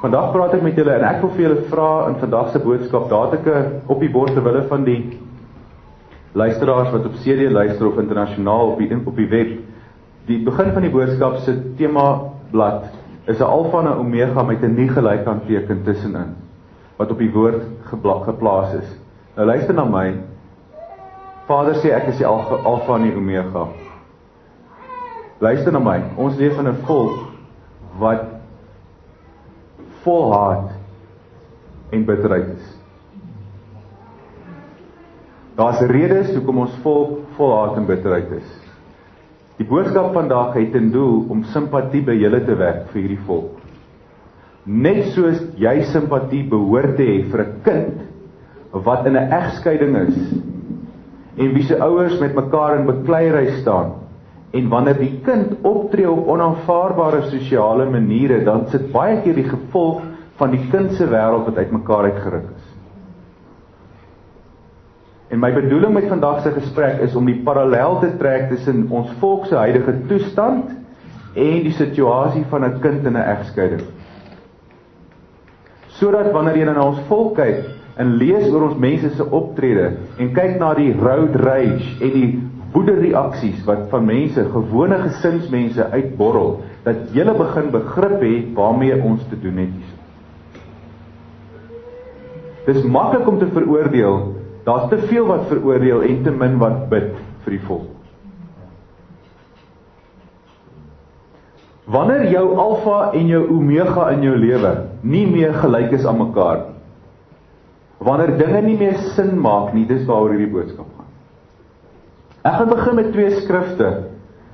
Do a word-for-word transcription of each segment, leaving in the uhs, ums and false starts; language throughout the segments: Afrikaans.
Vandag praat ek met julle en ek wil vir julle vra in vandag se boodskap, daar het ek 'n op die bord terwille van die luisteraars wat op C D luister of internasionaal op die, op die web. Die begin van die boodskap se tema blad is 'n alfa en 'n omega met 'n nie gelykant teken tussenin, wat op die woord gebla, geplaas is. Nou luister na my, Vader sê ek is die alfa en die omega. Luister na my, ons leef in 'n volk wat vol haat en bitterheid is. Daar's redes hoekom ons volk vol haat en bitterheid is. Die boodskap vandag het ten doel om simpatie by julle te wek vir hierdie volk. Net soos jy simpatie behoort te hê vir 'n kind wat in 'n egskeiding is en wie se ouers met mekaar in bekleierery staan, en wanneer die kind optree op onaanvaarbare sosiale maniere, dan sit baie keer die gevolg van die kind se wêreld wat uitmekaar uitgeruk is. En my bedoeling met vandag se gesprek is om die parallel te trek tussen ons volk se huidige toestand en die situasie van 'n kind in 'n egskeiding. Sodat wanneer jy na ons volk kyk en lees oor ons mense se optrede en kyk na die road rage en die woedereaksies wat van mense, gewone gesinsmense uitborrel, dat julle begin begrip hê waarmee ons te doen het hier. Dis maklik om te veroordeel, daar's te veel wat veroordeel en te min wat bid vir die volk. Wanneer jou alfa en jou omega in jou lewe nie meer gelyk is aan mekaar nie, wanneer dinge nie meer sin maak nie, dis waaroor hierdie boodskap gaan. Ek gaan begin met twee skrifte.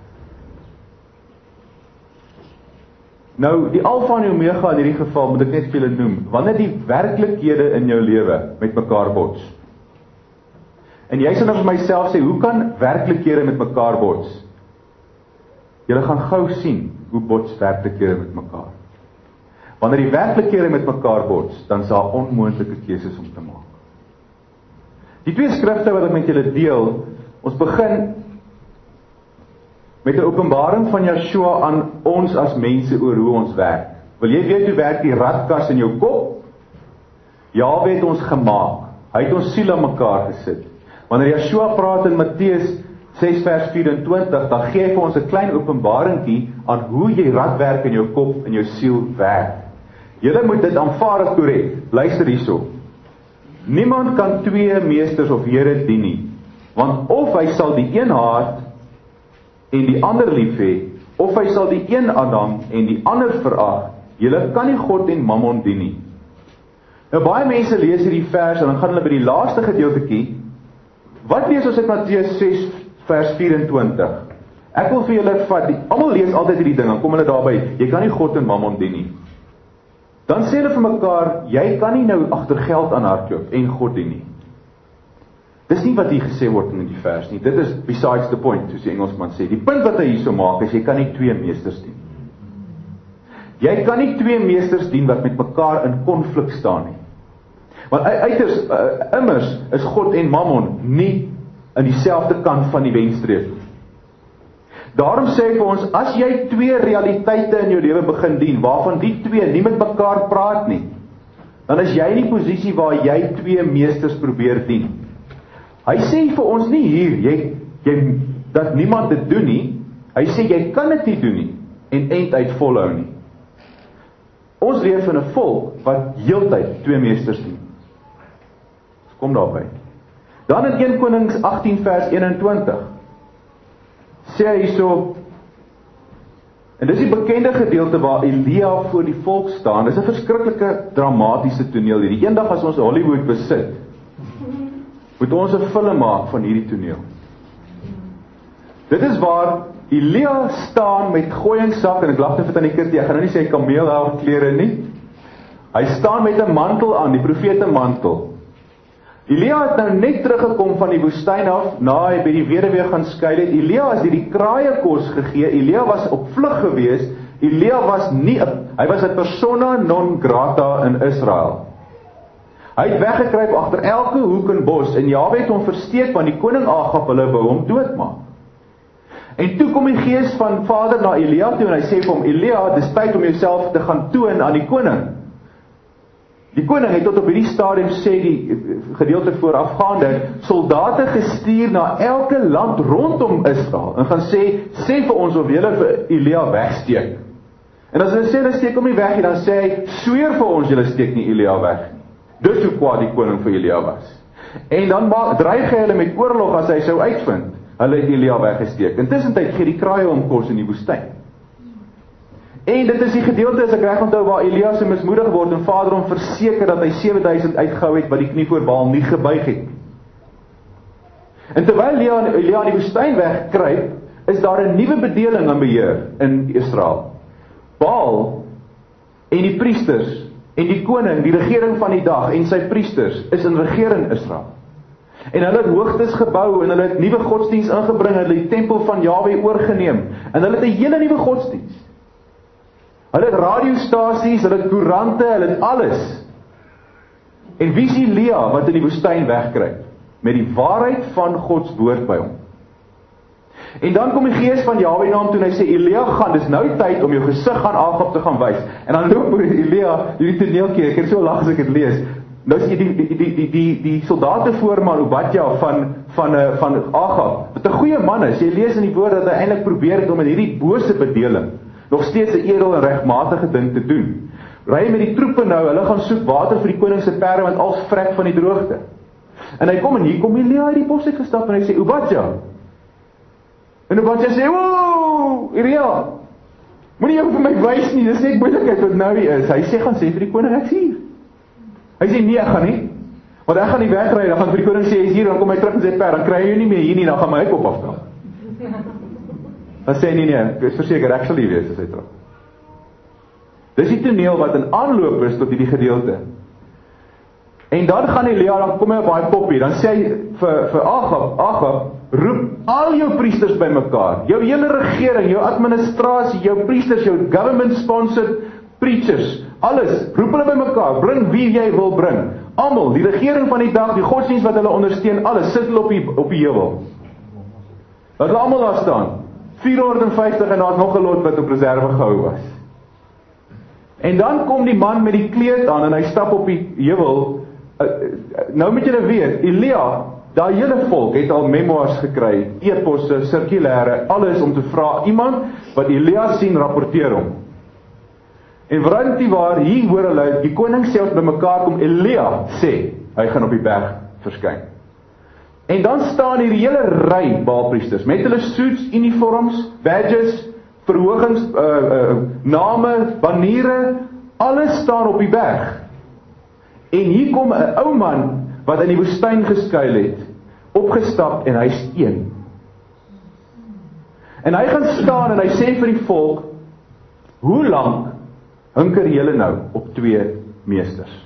Nou, die alfa en die omega in hierdie geval, moet ek net vir julle noem, wanneer die werklikhede in jou lewe met mekaar bots. En jy sal nou vir myself sê, hoe kan werklikhede met mekaar bots? Julle gaan gou sien hoe bots werklikhede met mekaar. Wanneer die werklikhede met mekaar bots, dan is daar onmoontlike keuses om te maak. Die twee skrifte wat ek met julle deel, ons begin met 'n openbaring van Yeshua aan ons as mense oor hoe ons werk. Wil jy weet hoe werk die ratkas in jou kop? Jahwe het ons gemaak. Hy het ons siel aan mekaar gesit. Wanneer Yeshua praat in Matteus ses vers vyf-en-twintig, dan gee hy vir ons 'n klein openbaringkie aan hoe jy ratwerk in jou kop en jou siel werk. Julle moet dit aanvaar as korrek. Luister hierso. Niemand kan twee meesters of here dien nie. Want of hy sal die een haat en die ander lief hê, of hy sal die een aanhang en die ander verag, julle kan nie God en Mammon dien nie. Nou baie mense lees hierdie vers en dan gaan hulle by die laaste gedeeltetjie. Wat lees ons uit Matteus ses vers vyf-en-twintig? Ek wil vir julle vat, die, almal lees altyd hierdie ding, dan kom hulle daarby, jy kan nie God en Mammon dien nie. Dan sê hulle vir mekaar, jy kan nie nou agter geld aanhardloop en God dien nie. Dis nie wat hier gesê word in die vers nie. Dit is besides the point, soos die Engelsman sê. Die punt wat hy hierso maak is, jy kan nie twee meesters dien. Jy kan nie twee meesters dien wat met mekaar in konflik staan nie. Want uiters, uh, immers is God en Mammon nie in dieselfde kant van die wenstreep. Daarom sê hy vir ons, as jy twee realiteite in jou lewe begin dien, waarvan die twee nie met mekaar praat nie, dan is jy in die posisie waar jy twee meesters probeer dien. Hy sê vir ons nie hier, jy, jy, dat niemand dit doen nie, hy sê jy kan dit nie doen nie, en eind uit volhou nie. Ons leef in 'n volk wat heeltyd twee meesters dien. Kom daarby. Dan in Eerste Konings agttien vers eenentwintig, sê hy hierso, en dis die bekende gedeelte waar Elia voor die volk staan, dis 'n verskriklike dramatiese toneel hierdie. Eendag as ons Hollywood besit, moet ons 'n film maak van hierdie toneel. Dit is waar Elia staan met gooiingsak, en ek lag net vir tannie Kitty, ek gaan nou nie sê kameelhaar klere nie. Hy staan met 'n mantel aan, die profete mantel. Elia het nou net teruggekom van die woestyn af, na hy by die weduwee gaan skuil het. Elia is hierdie kraaie kos gegee, Elia was op vlug gewees, Elia was nie, hy was 'n persona non grata in Israel. Hy het weggekruip agter elke hoek en bos, en Jahwe het hom versteek, want die koning Agab hulle wou hom doodmaak. En toe kom die gees van Vader na Elia toe, en hy sê vir hom, Elia, dis tyd om jouself te gaan toon aan die koning. Die koning het tot op hierdie stadium, sê die gedeelte voorafgaande, soldate gestuur na elke land rondom Israel, en gaan sê, sê vir ons of julle vir Elia wegsteek. En as hulle sê, hulle steek hom nie weg nie, dan sê hy, sweer vir ons, julle steek nie Elia weg nie. Dis hoe kwaad die koning vir Elia was. En dan dreig hy hulle met oorlog as hy sou uitvind, hulle het Elia weggesteek. Intussen tyd gee die kraaie om kos in die woestyn. En dit is die gedeelte, as ek reg onthou, waar Elia so mismoedig word en Vader hom verseker dat hy sewe duisend uitgehou het wat die knie voor Baal nie gebuig het. En terwyl Elia, Elia in die woestyn wegkruip, is daar 'n nuwe bedeling aan beheer in Israel. Baal en die priesters en die koning, die regering van die dag en sy priesters is in regering Israel. En hulle het hoogtes gebou en hulle het nuwe godsdiens ingebring, hulle het die tempel van Jahwe oorgeneem en hulle het 'n hele nuwe godsdiens. Hulle het radiostasies, hulle het koerante, hulle het alles. En wie is Elia wat in die woestyn wegkruip? Met die waarheid van Gods woord by hom. En dan kom die gees van Jahwe na hom toe en hy sê, Elia, gaan, dis nou tyd om jou gesig aan Agab te gaan wys. En dan loop Elia, hierdie toneeltjie, ek het so lag as ek het lees, nou is die, die, die, die, die, die soldate voorman, Obadja, van, van, van Agab, wat 'n goeie man is, jy lees in die woord dat hy eintlik probeer het om in hierdie bose bedeling, nog steeds 'n edel en regmatige ding te doen. Ry met die troepe nou, hulle gaan soek water vir die koning se perde, want als vrek van die droogte. En hy kom en hier kom Elia uit die bos uit gestap en hy sê, Obadja, en Obadja sê, woe, Elia, moenie jou vir my wys nie, dis net moeilikheid wat nou hier is. Hy sê, gaan sê vir die koning, ek is hier. Hy sê, nee, ek gaan nie, want ek gaan nie wegry, dan gaan vir die koning sê, hy is hier, dan kom hy terug in sy perd, dan kry hy jou nie meer hier nie, dan gaan my kop afkom. Dan sê hy, nee, nee, ek is verseker, ek sal hier wees, as hy terug. Dis die toneel wat in aanloop is tot hierdie gedeelte. En dan gaan Elia, dan kom hy op daai koppie, dan sê hy vir, vir Agab, Agab, roep al jou priesters bymekaar, jou hele regering, jou administrasie, jou priesters, jou government-sponsored preachers, alles, roep hulle bymekaar, bring wie jy wil bring, almal, die regering van die dag, die godsdienst wat hulle ondersteun, alles, sit hulle op die, op die heuwel. Laat hulle almal daar staan, vierhonderdvyftig en daar is nog 'n lot wat op reserve gehou was. En dan kom die man met die kleed aan en hy stap op die heuwel. Nou moet julle weet, Elia, daai hele volk het al memoirs gekry, e-posse, sirkulêre, alles om te vra, iemand wat Elia sien, rapporteer hom. En want die waar, hier hoor hulle, die koning self by mekaar kom, Elia sê, hy gaan op die berg verskyn. En dan staan hier die hele ry Baalpriesters, met hulle suits, uniforms, badges, verhogings, uh, uh, name, baniere, alles staan op die berg. En hier kom 'n ou man, wat in die woestyn geskuil het, opgestap en hy's een. En hy gaan staan en hy sê vir die volk, hoe lank hinker julle nou op twee meesters?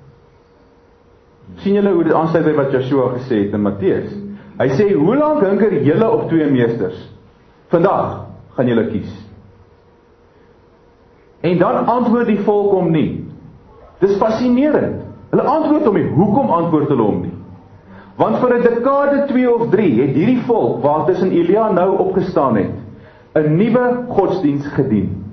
Sien julle hoe dit aansluit by wat Joshua gesê het in Matteus? Hy sê, hoe lank hinker julle op twee meesters? Vandag gaan julle kies. En dan antwoord die volk hom nie. Dis fascinerend. Hulle antwoord hom nie. Hoekom antwoord hulle hom nie? Want vir 'n dekade twee of drie het hierdie volk, waar tussen Elia nou opgestaan het, 'n nuwe godsdiens gedien.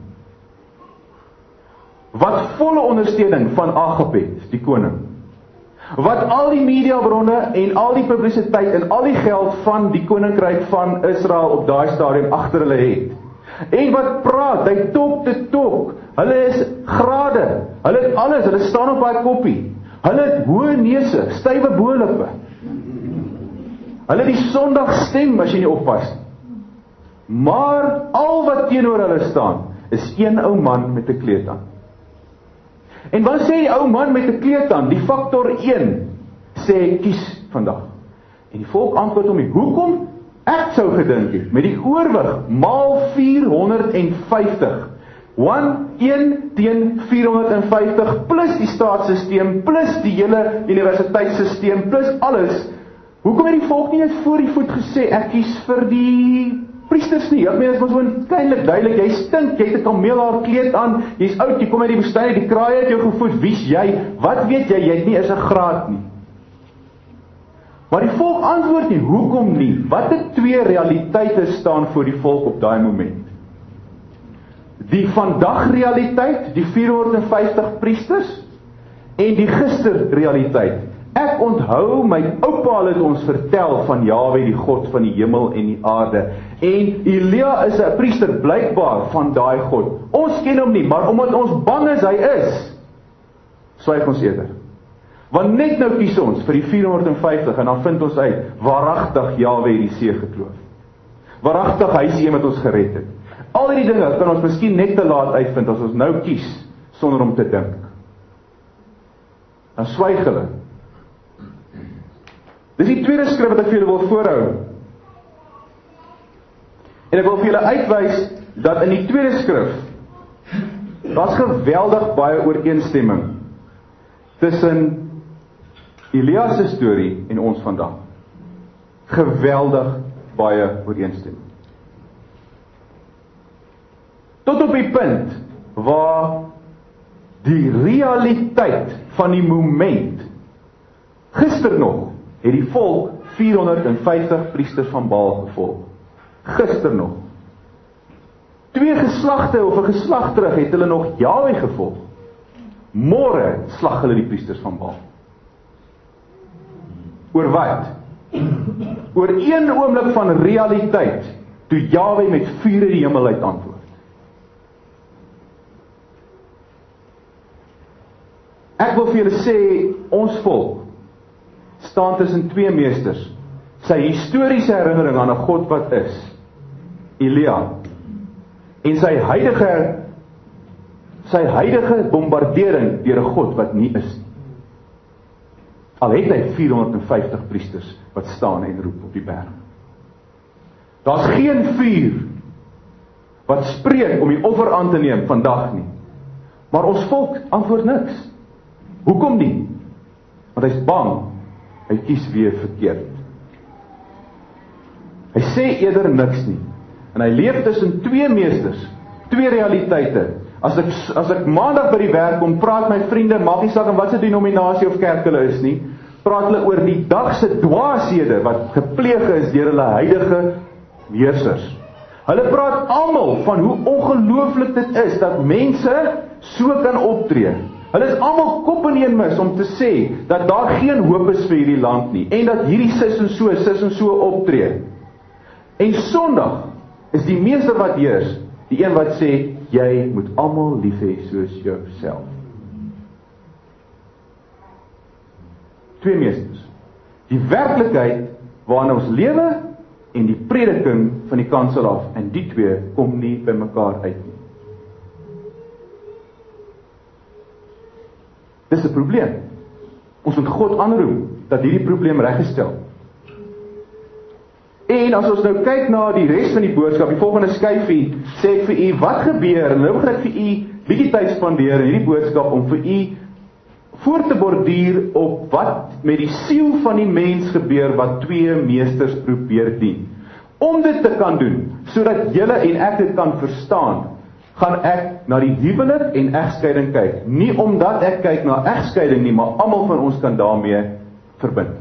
Wat volle ondersteuning van Agab het, die koning. Wat al die mediabronne en al die publisiteit en al die geld van die koninkryk van Israel op daai stadium agter hulle het. En wat praat, hy top te top. Hulle is grade. Hulle het alles, hulle staan op daai koppie. Hulle het hoë neuse, stywe bo-lippe. Hulle die Sondag stem as jy nie oppas. Maar al wat teenoor hulle staan, is een ou man met 'n kleed aan. En wat sê die ou man met 'n kleed aan? Die faktor een sê kies vandag. En die volk antwoord hom, hoekom? Ek sou gedink het, met die oorwig maal vierhonderdvyftig. een teen vierhonderdvyftig plus die staatssysteem, plus die hele universiteitssysteem, plus alles. Hoekom het die volk nie net voor die voet gesê, ek kies vir die priesters nie? Ek meen, dit is maar so kleinlik duidelik, jy stink, jy het 'n kameelhaar kleed aan, jy's oud, jy kom uit die woestyn, die kraaie het jou gevoed, wie's jy? Wat weet jy, jy het nie eens 'n graad nie. Maar die volk antwoord nie, hoekom nie? Watter twee realiteite staan voor die volk op daai moment? Die vandag realiteit, die vierhonderdvyftig priesters, En die gisterrealiteit. Ek onthou my oupa het ons vertel van Jahwe, die God van die hemel en die aarde. En Elia is 'n priester blykbaar van daai God. Ons ken hom nie, maar omdat ons bang is hy is, swyg ons eerder. Want net nou kies ons vir die vier honderd en vyftig en dan vind ons uit, waaragtig Jahwe die see gekloof. Waaragtig hy is die een wat ons gered het. Al die dinge kan ons miskien net te laat uitvind as ons nou kies sonder om te dink. Dan swyg hulle. Dis die tweede skrif wat ek vir julle wil voorhou. En ek wil vir julle uitwys dat in die tweede skrif daar's geweldig baie ooreenstemming tussen Elia se storie en ons vandag. Geweldig baie ooreenstemming. Tot op die punt waar die realiteit van die moment, gister nog, het die volk vier honderd en vyftig priesters van Baal gevolg. Gister nog. Twee geslagte of 'n geslag terug het hulle nog Jahwe gevolg. Môre slag hulle die priesters van Baal. Oor wat? Oor een oomblik van realiteit, toe Jahwe met vuur in die hemel uit antwoord. Ek wil vir julle sê, ons volk staan tussen twee meesters. Sy historiese herinnering aan 'n God wat is, Elia, en sy huidige sy huidige bombardering deur 'n God wat nie is nie. Al het hy vier honderd en vyftig priesters wat staan en roep op die berg. Daar's geen vuur wat spreek om die offer aan te neem vandag nie. Maar ons volk antwoord niks. Hoekom nie? Want hy's bang. Hy kies weer verkeerd. Hy sê eerder niks nie. En hy leef tussen twee meesters, twee realiteite. As ek as ek maandag by die werk kom, praat my vriende, maak nie saak in watter denominasie of kerk hulle is nie, praat hulle oor die dag se dwaashede wat gepleeg is deur hulle huidige heersers. Hulle praat almal van hoe ongelooflik dit is dat mense so kan optree. Hulle is almal kop in een mis om te sê dat daar geen hoop is vir hierdie land nie en dat hierdie sis en so, sis en so optree. En Sondag is die meester wat heers, die een wat sê jy moet almal lief hê soos jouself. Twee meesters. Die werklikheid waarin ons lewe en die prediking van die kansel af, en die twee kom nie by mekaar uit nie. Dis 'n probleem. Ons moet God aanroep dat hierdie probleem reggestel. En as ons nou kyk na die res van die boodskap, die volgende skyfie, sê ek vir u wat gebeur, en nou wil ek vir u bietjie tyd spandeer in hierdie boodskap om vir u voor te borduur op wat met die siel van die mens gebeur wat twee meesters probeer dien. Om dit te kan doen, sodat julle en ek dit kan verstaan, gaan ek na die huwelik en egskeiding kyk. Nie omdat ek kyk na egskeiding nie, maar almal van ons kan daarmee verbind.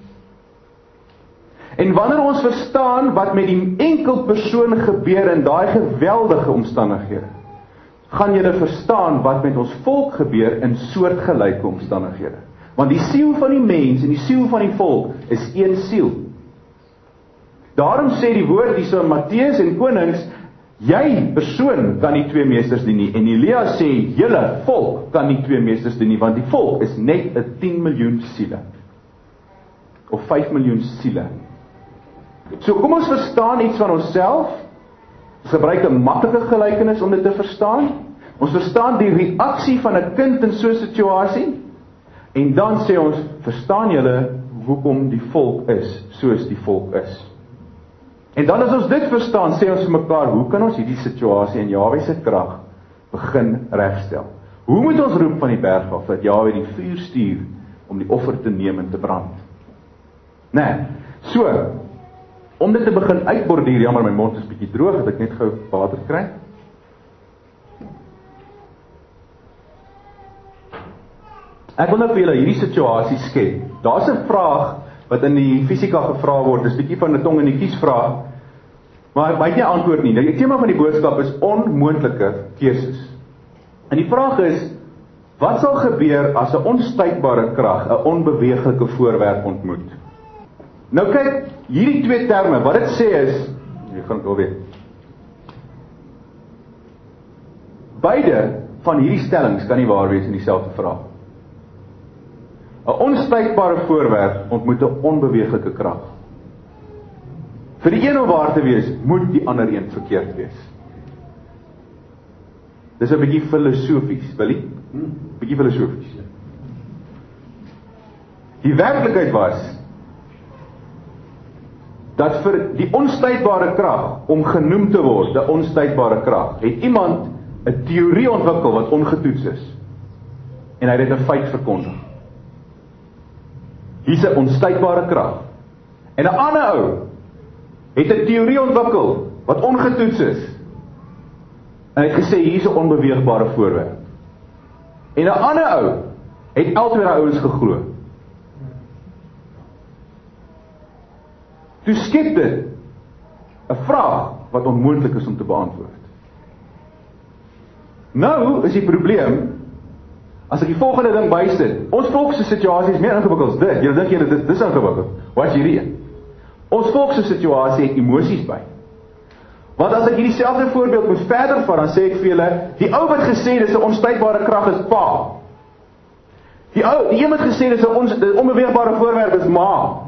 En wanneer ons verstaan wat met die enkel persoon gebeur in daai geweldige omstandighede, gaan julle verstaan wat met ons volk gebeur in soortgelyke omstandighede. Want die siel van die mens en die siel van die volk is een siel. Daarom sê die woord hierso in Matteus en Konings, jy persoon kan nie twee meesters dien nie. En Elia sê, julle volk kan nie twee meesters dien nie, want die volk is net 'n tien miljoen siele. Of vyf miljoen siele. So kom ons verstaan iets van onsself. Ons gebruik 'n maklike gelykenis om dit te verstaan. Ons verstaan die reaksie van 'n kind in so 'n situasie. En dan sê ons, verstaan julle hoekom die volk is soos die volk is. En dan as ons dit verstaan, sê ons vir mekaar, hoe kan ons hierdie situasie in Jahwe se krag begin regstel? Hoe moet ons roep van die berg af dat Jahwe die vuur stuur om die offer te neem en te brand? Nee, so, om dit te begin uitborduur, jammer my mond is bietjie droog, het ek net gou water kry. Ek wil nou vir julle hierdie situasie skep. Daar's 'n vraag wat in die fisika gevra word, dis bietjie van 'n tong in die kies vraag, maar hy het nie antwoord nie. Die tema van die boodskap is onmoontlike keuses. En die vraag is, Wat sal gebeur as 'n onstuitbare krag 'n onbeweeglike voorwerp ontmoet? Nou kyk, hierdie twee terme, wat dit sê is, jy gaan dit al weet. Beide van hierdie stellings kan nie waar wees in dieselfde vraag. 'n Onstuitbare voorwerp ontmoet 'n onbeweeglike krag. Vir die een om waar te wees, moet die ander een verkeerd wees. Dis 'n bietjie filosofies, wil jy? Bietjie filosofies. Die werklikheid was dat vir die onstuitbare krag om genoem te word, 'n onstuitbare krag, het iemand 'n teorie ontwikkel wat ongetoets is. En hy het 'n feit verkondig. Hier's 'n onstuitbare krag. En 'n ander ou het 'n teorie ontwikkel wat ongetoets is. En hy het gesê hier's 'n onbeweegbare voorwerp. En 'n ander ou het albei daai ouens geglo. Toe skep dit 'n vraag wat onmoontlik is om te beantwoord. Nou is die probleem, as ek die volgende ding bysit, ons volk se situasie is meer ingewikkeld as dit. Julle dink julle dit dis ingewikkeld. Wat is hierdie een? Ons volk se situasie het emosies by. Want as ek hierdie selfde voorbeeld moet verder vat, dan sê ek vir julle, die ou wat gesê dis 'n onstuitbare krag is pa. Die ou, die een wat gesê dis 'n on, onbeweegbare voorwerp is ma.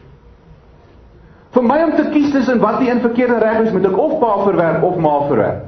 Vir my om te kies tussen wat die een verkeerd en reg is, moet ek of pa verwerp of ma verwerp.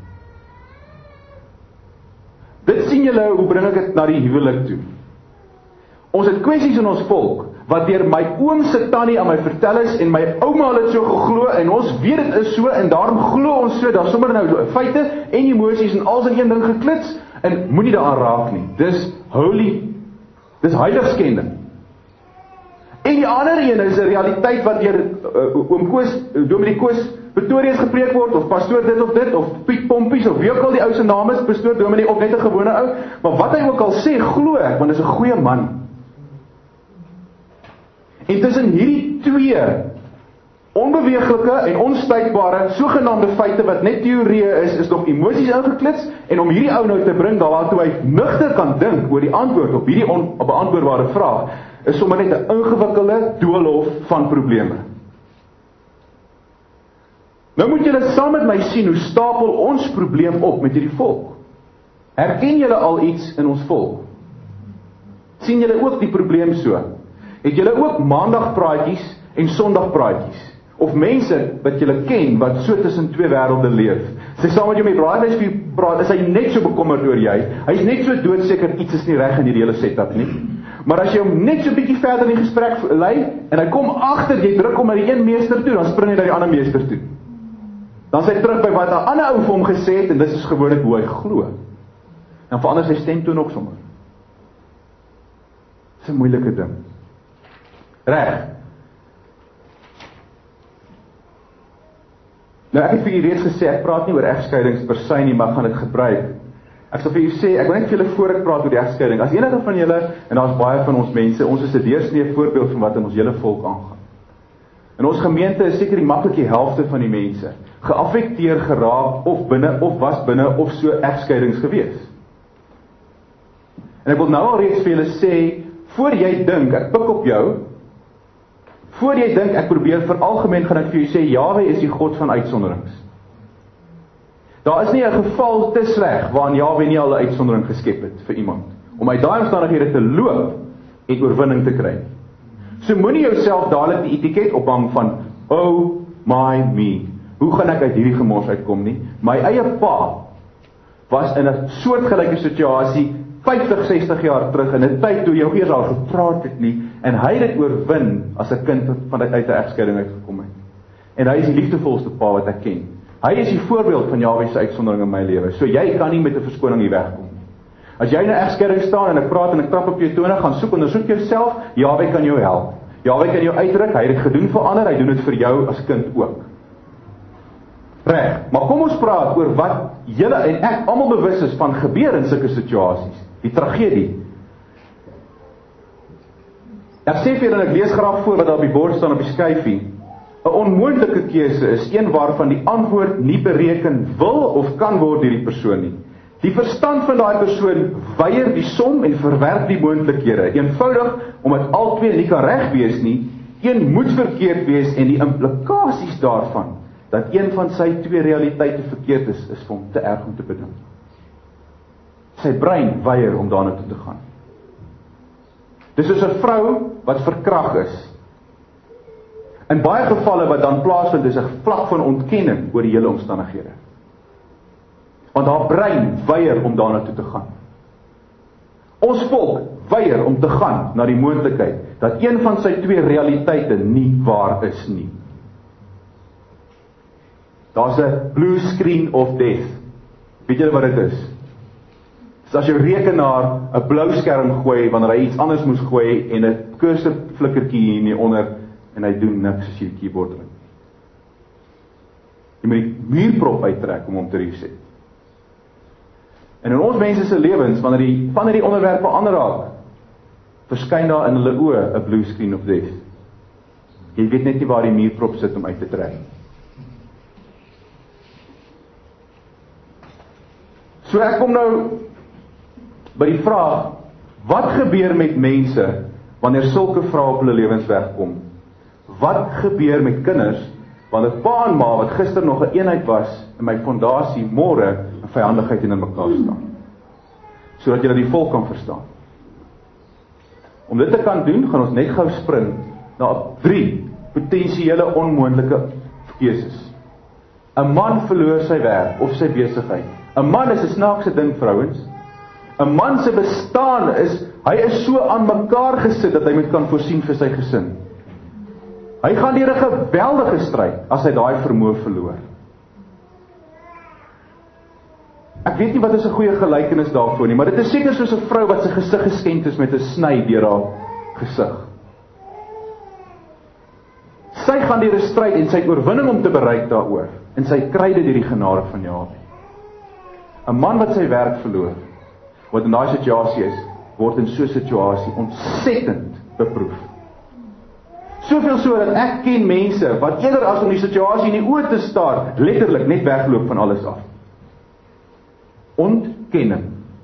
Dit sien julle, hoe bring ek dit na die huwelik toe? Ons het kwessies in ons volk, wat deur my oom se tannie aan my vertel is, en my ouma het so geglo, en ons weet dit is so, en daarom glo ons so, daar sommer nou feite en emosies en alles in een ding geklits, en moenie daaraan raak nie. Dis holy, dis heiligskending. En die ander een is 'n realiteit wat deur uh, oom Koos, uh, Dominee Koos Pretorius gepreek word, of pastoor dit of dit, of Piet Pompies, of wie ook al die ou se naam is, pastoor Dominee, of net 'n gewone ou, maar wat hy ook al sê, glo ek, want hy is 'n goeie man. En tussen hierdie twee onbeweeglike en onstuitbare sogenaamde feite wat net teorieë is, is nog emosies ingeklits, en om hierdie ou nou te bring daartoe hy nugter kan dink oor die antwoord op hierdie onbeantwoordbare vraag, is sommer net 'n ingewikkelde doolhof van probleme. Nou moet julle saam met my sien hoe stapel ons probleem op met hierdie volk. Herken julle al iets in ons volk? Sien julle ook die probleem so? Het julle ook maandagpraatjies en sondagpraatjies? Of mense wat julle ken, wat so tussen twee wêrelde leef? As hy saam met jou met braaivleis vir jou praat, is hy net so bekommerd oor jy. Hy is net so doodseker iets is nie reg in hierdie hele setup nie. Maar as jy hom net so 'n bietjie verder in die gesprek lei, en hy kom agter, jy druk hom na die een meester toe, dan spring hy na die ander meester toe. Dan sê hy terug by wat 'n ander ou vir hom gesê het, en dis is gewoonlik hoe hy glo. Dan verander sy stemtoon ook sommer. Dis 'n moeilike ding. Reg. Nou ek het vir julle reeds gesê, ek praat nie oor egskeidings per se nie, maar ek gaan dit gebruik. Ek sal vir julle sê, ek wil net vir julle voor ek praat oor die egskeiding. As enige van julle, en daar's baie van ons mense, ons is 'n deursnee voorbeeld van wat in ons hele volk aangaan. In ons gemeente is seker die maklik die helfte van die mense geaffekteer geraak of binne of was binne of so egskeidings gewees. En ek wil nou al reeds vir julle sê, voor jy dink ek pik op jou, voor jy dink ek probeer vir algemeen, gaan ek vir jou sê, Jahwe is die God van uitsonderings. Daar is nie 'n geval te sleg waarin Jahwe nie al 'n uitsondering geskep het vir iemand om uit daai omstandighede te loop en oorwinning te kry. So moenie jouself dadelik die etiket ophang van oh my me. Hoe gaan ek uit hierdie gemors uitkom nie? My eie pa was in 'n soortgelyke situasie vyftig, sestig jaar terug in 'n tyd toe jy ook eers al gepraat het nie, en hy het dit oorwin as 'n kind van uit 'n egskeiding uitgekom het. En hy is die liefdevolste pa wat ek ken. Hy is die voorbeeld van Jahwe se uitsondering in my lewe. So jy kan nie met 'n verskoning hier wegkom nie. As jy in 'n egskeiding staan en ek praat en ek trap op jou tone, gaan soek ondersoek jouself, Jahwe kan jou help. Jahwe kan jou uitdruk, hy het dit gedoen vir ander, hy doen dit vir jou as kind ook. Reg, maar kom ons praat oor wat julle en ek almal bewus is van gebeur in sulke situasies. Die tragedie. Ek sê vir julle en ek lees graag voor wat daar op die bord staan op die skyfie. 'n Onmoontlike keuse is een waarvan die antwoord nie bereken wil of kan word deur die persoon nie. Die verstand van daai persoon weier die som en verwerp die moontlikhede, eenvoudig omdat albei nie kan reg wees nie, een moet verkeerd wees en die implikasies daarvan, dat een van sy twee realiteite verkeerd is, is vir hom te erg om te bedink. Sy brein weier om daarna toe te gaan. Dis soos 'n vrou wat verkrag is. In baie gevalle wat dan plaasvind is 'n vlak van ontkenning oor die hele omstandighede. Want haar brein weier om daarna toe te gaan. Ons volk weier om te gaan na die moontlikheid dat een van sy twee realiteite nie waar is nie. Daar's 'n blue screen of death. Weet julle wat dit is? Dis as jou rekenaar 'n blou skerm gooi wanneer hy iets anders moes gooi en 'n cursor flikkertjie hier onder en hy doen niks as jy die keyboard druk. Jy moet die muurprop uittrek om hom te reset. En in ons mense se lewens, wanneer die wanneer die onderwerpe aanraak, verskyn daar in hulle oë 'n blue screen of death. Jy weet net nie waar die muurprop sit om uit te trek. So ek kom nou by die vraag, wat gebeur met mense wanneer sulke vrae op hulle lewensweg kom? Wat gebeur met kinders wanneer pa en ma wat gister nog 'n eenheid was in my fondasie môre 'n vyandigheid in mekaar staan? Sodat jy die volk kan verstaan. Om dit te kan doen, gaan ons net gou spring na drie potensiële onmoontlike keuses. 'n Man verloor sy werk of sy besigheid. 'n Man is 'n snaakse ding, vrouens. 'n Man se bestaan is, hy is so aan mekaar gesit dat hy moet kan voorsien vir sy gesin. Hy gaan deur 'n geweldige stryd as hy daai vermoë verloor. Ek weet nie wat is 'n goeie gelykenis daarvoor nie, maar dit is seker soos 'n vrou wat sy gesig geskend is met 'n sny deur haar gesig. Sy gaan deur 'n stryd en sy het oorwinning om te bereik daaroor, en sy kry dit deur die genade van Jahwe. 'n Man wat sy werk verloor, wat in daai situasie is, word in so 'n situasie ontsettend beproef. Soveel so dat ek ken mense wat eerder as om die situasie in die oë te staar, letterlik net wegloop van alles af. Ontkenning.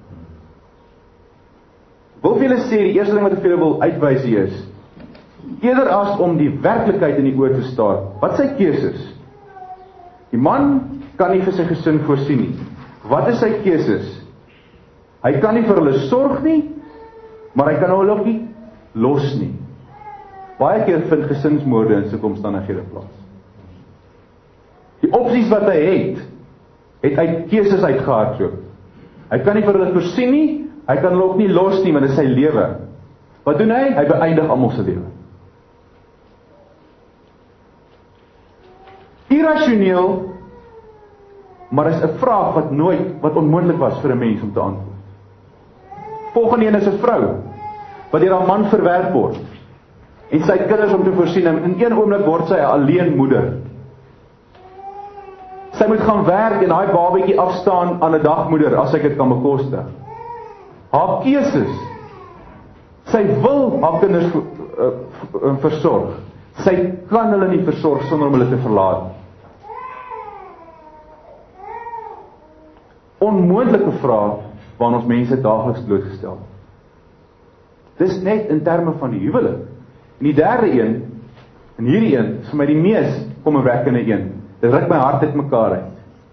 Wil vir julle sê, die eerste ding wat ek vir julle wil uitwys hier is, eerder as om die werklikheid in die oë te staar, wat sy keuses? Die man kan nie vir sy gesin voorsien nie. Wat is sy keuses? Hy kan nie vir hulle sorg nie, maar hy kan hulle ook nie los nie. Baie keer vind gesinsmoorde in sulke omstandighede plaas. Die opsies wat hy het, het uit keuses uitgehardloop. Hy kan nie vir hulle voorsien nie, hy kan hulle ook nie los nie, want dit is sy lewe. Wat doen hy? Hy beëindig almal se lewe. Irrasioneel, maar is 'n vraag wat nooit, wat onmoontlik was vir 'n mens om te antwoord. Volgende een is 'n vrou, wat deur haar man verwerp word, en sy kinders om te voorsien, en in een oomblik word sy 'n alleen moeder. Sy moet gaan werk en daai babatjie afstaan aan 'n dagmoeder, as sy dit kan bekostig. Haar keuses, sy wil haar kinders uh, uh, versorg, sy kan hulle nie versorg sonder om hulle te verlaat. Onmoontlike vrae waaraan ons mense daagliks blootgestel. Dis net in terme van die huwelik. En die derde een, en hierdie een, is vir my die mees kommerwekkende een. Dit ruk my hart uit mekaar uit.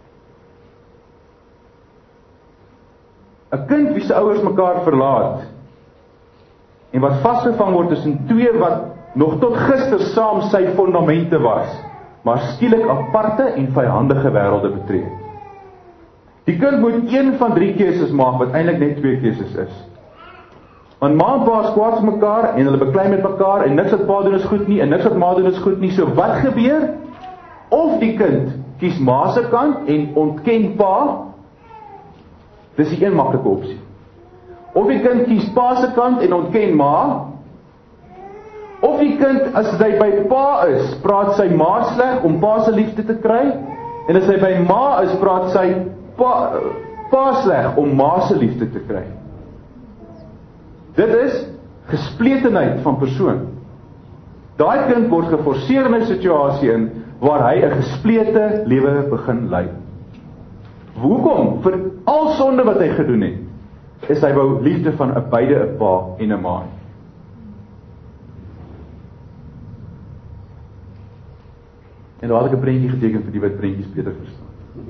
'n Kind wie se ouers mekaar verlaat, en wat vasgevang word tussen twee wat nog tot gister saam sy fondamente was, maar skielik aparte en vyandige wêrelde betree. Die kind moet een van drie keuses maak, wat eintlik net twee keuses is. Want ma en pa is kwaad vir mekaar, en hulle beklei met mekaar, en niks wat pa doen is goed nie, en niks wat ma doen is goed nie, so wat gebeur? Of die kind kies ma se kant, en ontken pa, dis die een maklike opsie. Of die kind kies pa se kant, en ontken ma, of die kind, as hy by pa is, praat sy ma sleg, om pa se liefde te kry, en as hy by ma is, praat sy pa, pa sleg, om ma se liefde te kry. Dit is gespletenheid van persoon. Daai kind word geforseer in 'n situasie in waar hy 'n gesplete lewe begin lei. Hoekom? Vir al sonde wat hy gedoen het, is hy wou liefde van 'n beide 'n pa en 'n ma. En daar het ek 'n prentjie geteken vir die wat prentjies beter verstaan.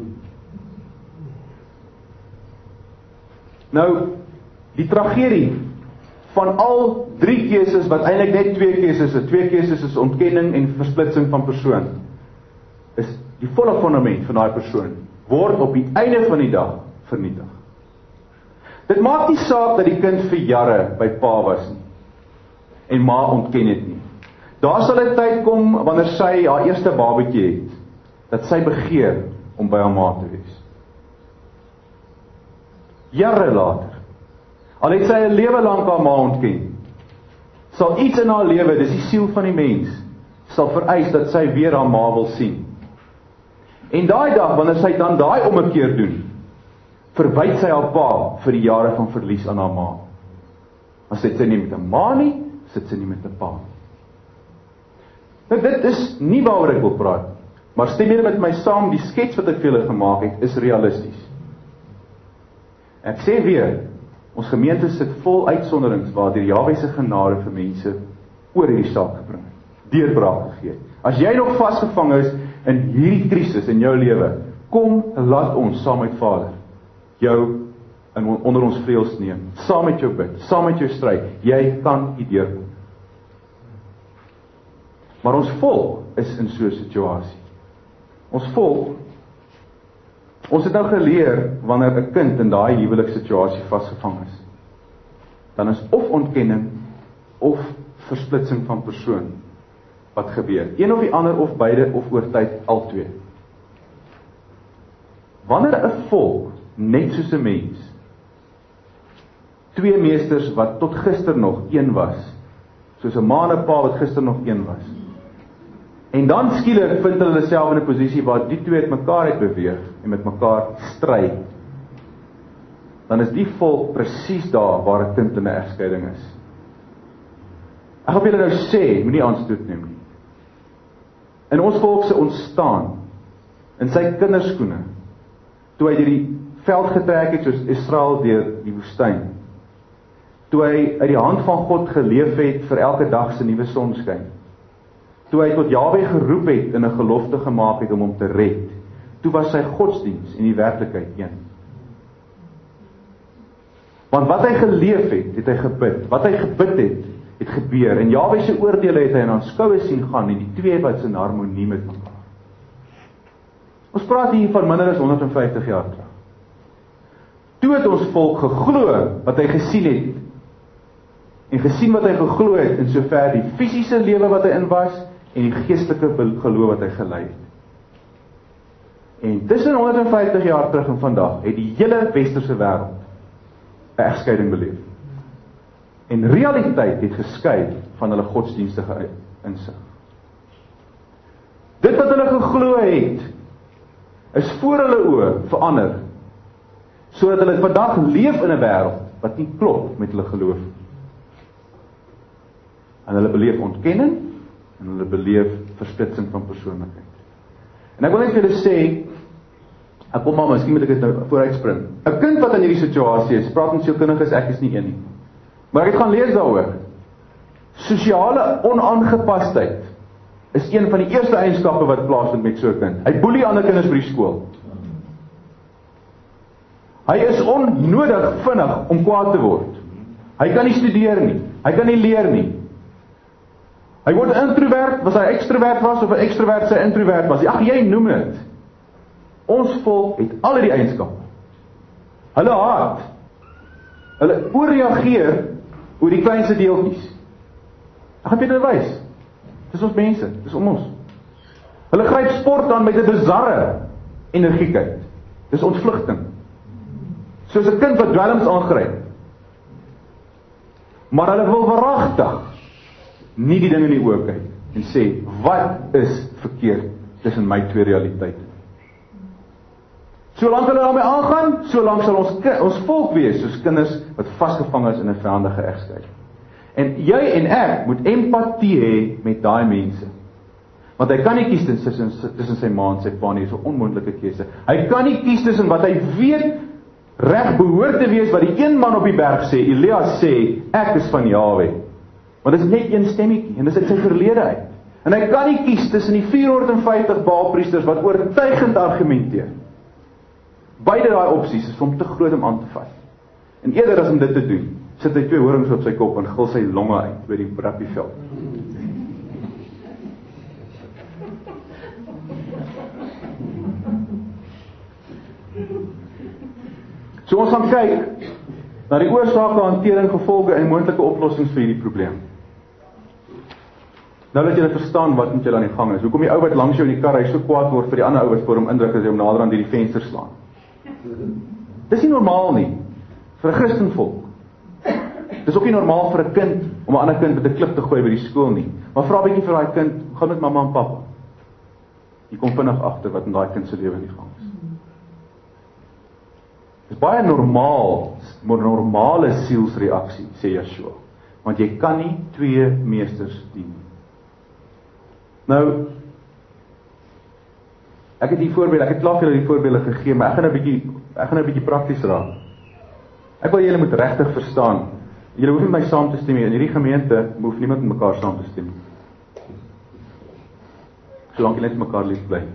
Nou, die tragedie van al drie keuses, wat eintlik net twee keuses is, twee keuses is ontkenning en versplitsing van persoon, is die volle fondament van daai persoon, word op die einde van die dag vernietig. Dit maak nie saak dat die kind vir jare by pa was nie, en ma ontken het nie. Daar sal 'n tyd kom, wanneer sy haar eerste babatjie het, dat sy begeer om by haar ma te wees. Jare later, al het sy 'n lewe lank haar ma ontken, sal iets in haar lewe, dis die siel van die mens, sal vereis dat sy weer haar ma wil sien. En daai dag, wanneer sy dan daai ommekeer doen, verwyd sy haar pa vir die jare van verlies aan haar ma. Maar sit sy nie met 'n ma nie, sit sy nie met 'n pa. Nou dit is nie waaroor ek wil praat, maar stem julle met my saam, die skets wat ek vir julle gemaak het, is realisties. Ek sê weer, ons gemeente sit vol uitsonderings waar deur Jahwe se genade vir mense oor hierdie saak gebring het, deurbraak gegee het. As jy nog vasgevang is in hierdie krisis in jou lewe, kom, laat ons saam met Vader jou in, onder ons vleuels neem, saam met jou bid, saam met jou stry. Jy kan hier deurkom. Maar ons volk is in so 'n situasie. Ons volk, ons het nou geleer, wanneer 'n kind in daai huwelikssituasie vasgevang is, dan is of ontkenning, of versplitsing van persoon, wat gebeur. Een of die ander, of beide, of oor tyd, al twee. Wanneer 'n volk, net soos 'n mens, twee meesters wat tot gister nog een was, soos 'n ma en 'n pa wat gister nog een was, en dan skielik vind hulle self in 'n posisie waar die twee het mekaar het beweeg, en met mekaar stry, dan is die volk presies daar waar 'n kind in 'n egskeiding is. Ek wil julle nou sê, moenie aanstoot neem nie. In ons volk se ontstaan, in sy kinderskoene, toe hy deur die veld getrek het, soos Israel deur die woestyn, toe hy uit die hand van God geleef het vir elke dag se nuwe sonskyn, toe hy tot Jahwe geroep het en 'n gelofte gemaak het om hom te red, toe was sy godsdiens en die werklikheid een. Want wat hy geleef het, het hy gebid. Wat hy gebid het, het gebeur. En Jahwe se oordeele het hy in aanskoue sien gaan, en die twee was in harmonie met mekaar. Ons praat hier van minder as honderd vyftig jaar terug. Toe het ons volk geglo wat hy gesien het, en gesien wat hy geglo het, in sover die fisiese lewe wat hy in was, en die geestelike geloof wat hy gelei het. En tussen honderd vyftig jaar terug en vandag, het die hele westerse wêreld 'n egskeiding beleef. En realiteit het geskei van hulle godsdienstige insig. Dit wat hulle geglo het, is voor hulle oë verander, sodat hulle vandag leef in 'n wêreld wat nie klop met hulle geloof nie. En hulle beleef ontkenning, en hulle beleef versplitsing van persoonlikheid. En ek wil net vir julle sê, ek kom maar, miskien moet ek dit nou vooruitspring. 'n Kind wat in hierdie situasie is, praat met sielkundiges, ek is nie een nie. Maar ek het gaan lees daaroor. Sosiale onaangepasheid is een van die eerste eienskappe wat plaasvind met so 'n kind. Hy boelie ander kinders by die skool. Hy is onnodig vinnig om kwaad te word. Hy kan nie studeer nie. Hy kan nie leer nie. Hy word 'n introvert, was hy extrovert was, of 'n extrovert sy introvert was. Ag, jy noem dit. Ons volk het al die eienskappe. Hulle haat. Hulle oorreageer oor die kleinste deeltjies. Ek gaan vir julle wys. Dis ons mense, dis om ons. Hulle gryp sport aan met 'n bizarre energiekheid. Dis ontvlugting. Soos 'n kind wat dwelms aangryp. Maar hulle wil waaragtig nie die ding in die oë kyk en sê, wat is verkeerd tussen my twee realiteite? Solank hulle daarmee aangaan, solank sal ons ons volk wees soos kinders wat vasgevang is in 'n vyandige egskeiding. En jy en ek moet empatie hê met daai mense. Want hy kan nie kies tussen, tussen sy ma en sy pa nie, dis 'n onmoontlike keuse. Hy kan nie kies tussen wat hy weet reg behoort te wees, wat die een man op die berg sê, Elia sê, ek is van Jahwe. Want dit is net een stemmetjie, en dis uit sy verlede uit. En hy kan nie kies tussen die vierhonderdvyftig Baalpriesters wat oortuigend argumenteer. Beide daai opsies is vir hom te groot om aan te vat. En eerder as om dit te doen, sit hy twee horings op sy kop en gil sy longe uit by die rappieveld. So ons gaan kyk na die oorsake, hantering, gevolge en moontlike oplossings vir hierdie probleem. Nou dat jy verstaan wat met julle aan die gang is, hoekom die ou wat langs jou in die kar hy so kwaad word vir die ander ou wat vir hom indruk as hy hom nader aan die venster slaan. Dis nie normaal nie, vir 'n Christenvolk. Dis ook nie normaal vir 'n kind, om 'n ander kind met 'n klip te gooi by die skool nie. Maar vra 'n bietjie vir daai kind, hoe gaan met mamma en pappa? Jy kom vinnig agter wat in daai kind se lewe in die gang is. Dis baie normaal, maar normale sielsreaksie, sê Yeshua. Want jy kan nie twee meesters dien. Nou, ek het die voorbeeld, ek het klaar vir julle die voorbeelde gegee, maar ek gaan 'n bietjie, ek gaan 'n bietjie prakties raak. Ek wil julle moet regtig verstaan. Julle hoef nie met my saam te stem nie. In hierdie gemeente hoef niemand met mekaar saam te stem. Solank julle net mekaar lief bly.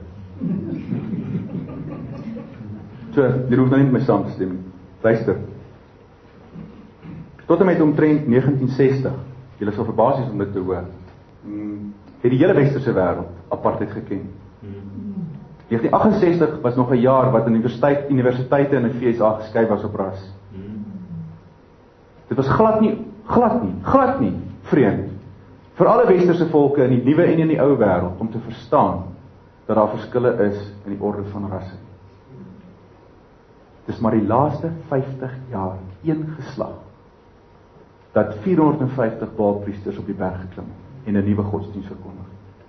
So, jy hoef nou nie met my saam te stem nie. Luister. Tot en met omtrent negentien sestig, julle sal verbaas wees om dit te hoor, het die hele westerse wêreld apartheid geken. negentien agt sestig was nog 'n jaar wat in universiteit, universiteite in die V S A geskei was op ras. Dit was glad nie, glad nie, glad nie vreemd vir alle westerse volke in die nuwe en in die ou wêreld om te verstaan dat daar verskille is in die orde van rasse. Dis maar die laaste vyftig jaar, een geslag, dat vierhonderdvyftig Baalpriesters op die berg geklim en 'n nuwe godsdienst verkondig.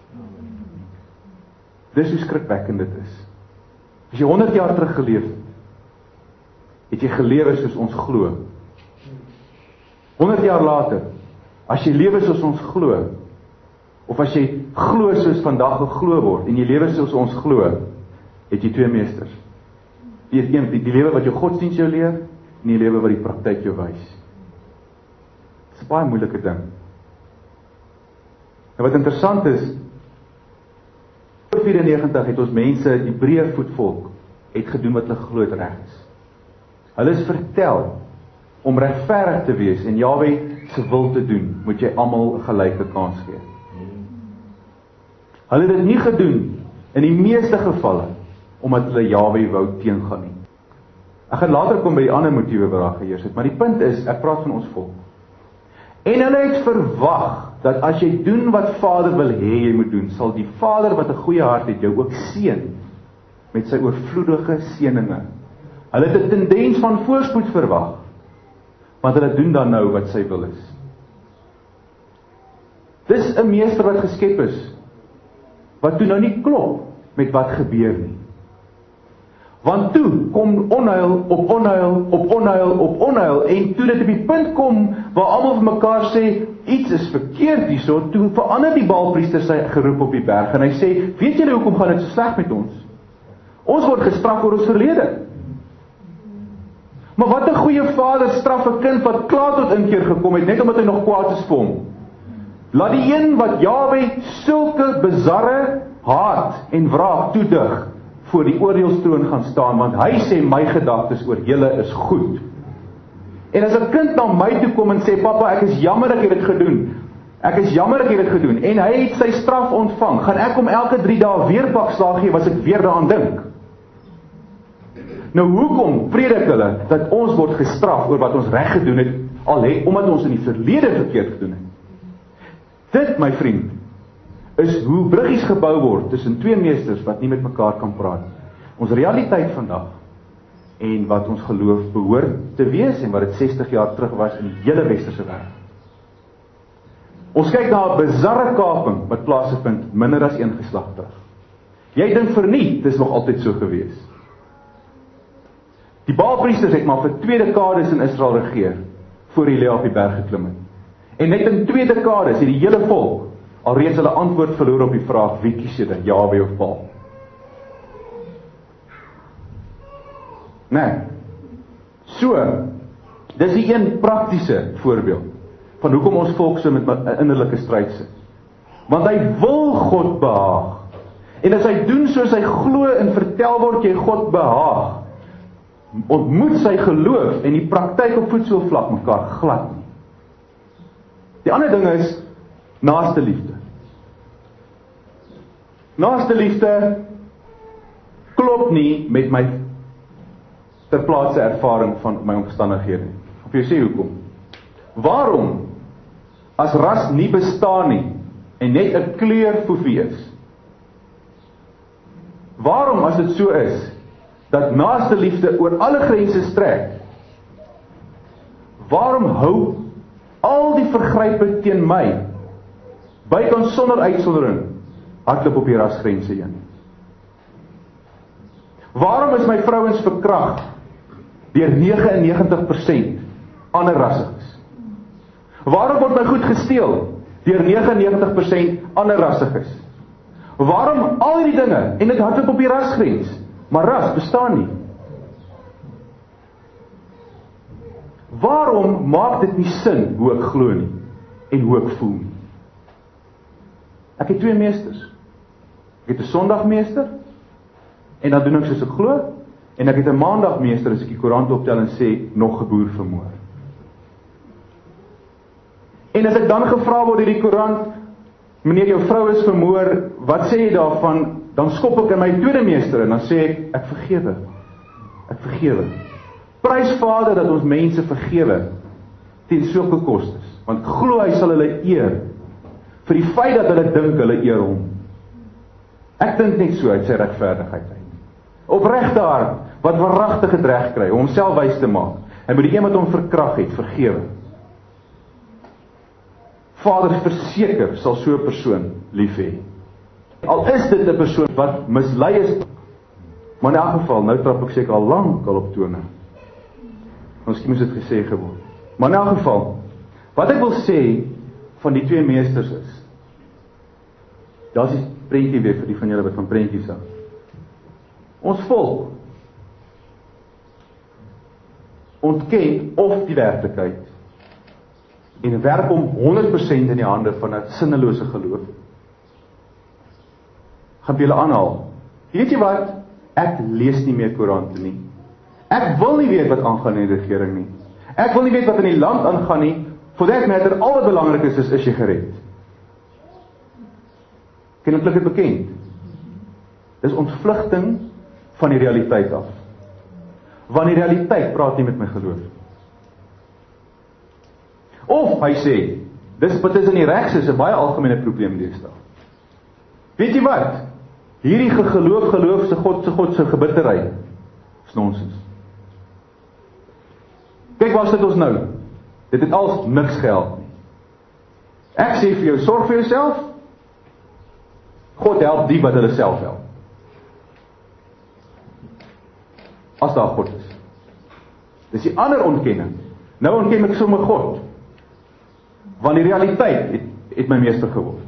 Dis hoe skrikwekkend dit is. As jy honderd jaar terug geleef het, het jy gelewe soos ons glo. honderd jaar later, as jy lewe soos ons glo, of as jy glo soos vandag geglo word, en jy lewe soos ons glo, het jy twee meesters. Die is een, die, die lewe wat jou godsdienst jou leer, en die lewe wat die praktyk jou wys. Dit is 'n baie moeilike ding. En wat interessant is, voor vyfennegentig het ons mense, die breë voetvolk, het gedoen wat hulle glo het reg is. Hulle is vertel, om regverdig te wees en Jahwe se wil te doen, moet jy almal 'n gelyke kans gee. Hulle het dit nie gedoen, in die meeste gevalle, omdat hulle Jahwe wou teengaan nie. Ek gaan later kom by die ander motiewe wat daar geheers het, maar die punt is, ek praat van ons volk. En hulle het verwag, dat as jy doen wat Vader wil hê jy moet doen, sal die Vader wat 'n goeie hart het, jou ook seën, met sy oorvloedige seëninge. Hulle het 'n tendens van voorspoed verwag, want hulle doen dan nou wat sy wil is. Dis 'n meester wat geskep is, wat toe nou nie klop met wat gebeur nie. Want toe kom onheil op onheil op onheil op onheil, en toe dit op die punt kom, waar almal vir mekaar sê, iets is verkeerd hierso, toe verander die Baalpriester sy geroep op die berg, en hy sê, weet julle hoekom gaan dit so sleg met ons? Ons word gestraf oor ons verlede. Maar wat 'n goeie vader straf 'n kind wat klaar tot inkeer gekom het, net omdat hy nog kwaad is vir hom. Laat die een wat Jahwe sulke bizarre haat en wraak toedig, voor die oordeelstroon gaan staan, want hy sê, my gedagtes oor julle is goed. En as 'n kind na my toe kom en sê, papa, ek is jammer ek het dit gedoen, ek is jammer ek het dit gedoen, en hy het sy straf ontvang, gaan ek hom elke drie dae weer bakslaag gee, as ek weer daaraan dink? Nou hoekom predik hulle, dat ons word gestraf, oor wat ons reg gedoen het, al het, omdat ons in die verlede verkeerd gedoen het? Dit, my vriend, is hoe bruggies gebou word, tussen twee meesters, wat nie met mekaar kan praat. Ons realiteit vandag, en wat ons geloof behoort te wees, en wat het sestig jaar terug was, in die hele westerse wêreld. Ons kyk na 'n bizarre kaping, wat plaasgevind, minder as een geslag terug. Jy dink verniet, dit is nog altyd so gewees. Die Baalpriesters het maar vir twee dekades in Israel regeer, voor Elia op die berg geklim het. En net in twee dekades het die hele volk alreeds hulle antwoord verloor op die vraag, wie kies jy dan, Jahwe of Baal? Nee. So, dis die een praktiese voorbeeld van hoekom ons volk so met 'n innerlike stryd sit. Want hy wil God behaag. En as hy doen soos hy glo en vertel word jy God behaag, ontmoet sy geloof en die praktyk op voetsoolvlak mekaar glad nie. Die ander ding is naaste liefde. Naaste liefde klop nie met my ter plaatse ervaring van my omstandighede. Of jy sê hoekom? Waarom, as ras nie bestaan nie, en net 'n kleurfoefie is? Waarom, as dit so is, dat naaste liefde oor alle grense strek, waarom hou al die vergrype teen my, bykans sonder uitsondering, hardloop op die rasgrense heen? Waarom is my vrouens verkragt deur negentig en negentig persent ander rassiges? Waarom word my goed gesteel deur negentig en negentig persent ander rassiges? Waarom al die dinge, en dit hardloop op die rasgrens, maar ras bestaan nie? Waarom maak dit nie sin hoe ek glo nie, en hoe ek voel nie? Ek het twee meesters. Ek het 'n Sondagmeester, en dan doen ek soos ek glo, en ek het 'n Maandagmeester as ek die koerant optel en sê, nog 'n boer vermoor. En as ek dan gevra word deur die koerant, meneer, jou vrou is vermoor, wat sê jy daarvan? Dan skop ek in my tweede meester en dan sê ek, ek vergewe. Ek vergewe. Prys Vader dat ons mense vergewe teen sulke kostes, want glo hy sal hulle eer vir die feit dat hulle dink hulle eer hom. Ek dink net so uit sy regverdigheid uit. Opregte hart wat waaragtig het reg kry om homself wys te maak en met die een wat hom verkrag het vergewe. Vader verseker sal so 'n persoon lief hê. Al is dit 'n persoon wat mislei is, maar in elk geval, nou trap ek seker al lank al op tone. Miskien moes dit gesê geword. Maar in elk geval, wat ek wil sê van die twee meesters is, daar is die prentjie weer vir die van julle wat van prentjies hou. Ons volk ontken of die werklikheid en werp hom honderd persent in die hande van 'n sinnelose geloof. Gaan julle aanhaal. Weet jy wat? Ek lees nie meer koerante nie. Ek wil nie weet wat aangaan in die regering nie. Ek wil nie weet wat in die land aangaan nie. For that matter, al wat belangrik is, is, is jy gered. Kennelijk het bekend. Dis ontvlugting van die realiteit af. Want die realiteit praat nie met my geloof. Of hy sê, dis wat is in die regs is 'n baie algemene probleem deesdae. Weet jy wat? Hierdie geloof, geloof se God se God se gebitterheid is nonsens. Kyk waar sit ons nou. Dit het als niks gehelp nie. Ek sê vir jou, sorg vir jouself. God help die wat hulle self help. As daar God is. Dis die ander ontkenning. Nou ontken ek sommer God. Want die realiteit het, het my meester geword.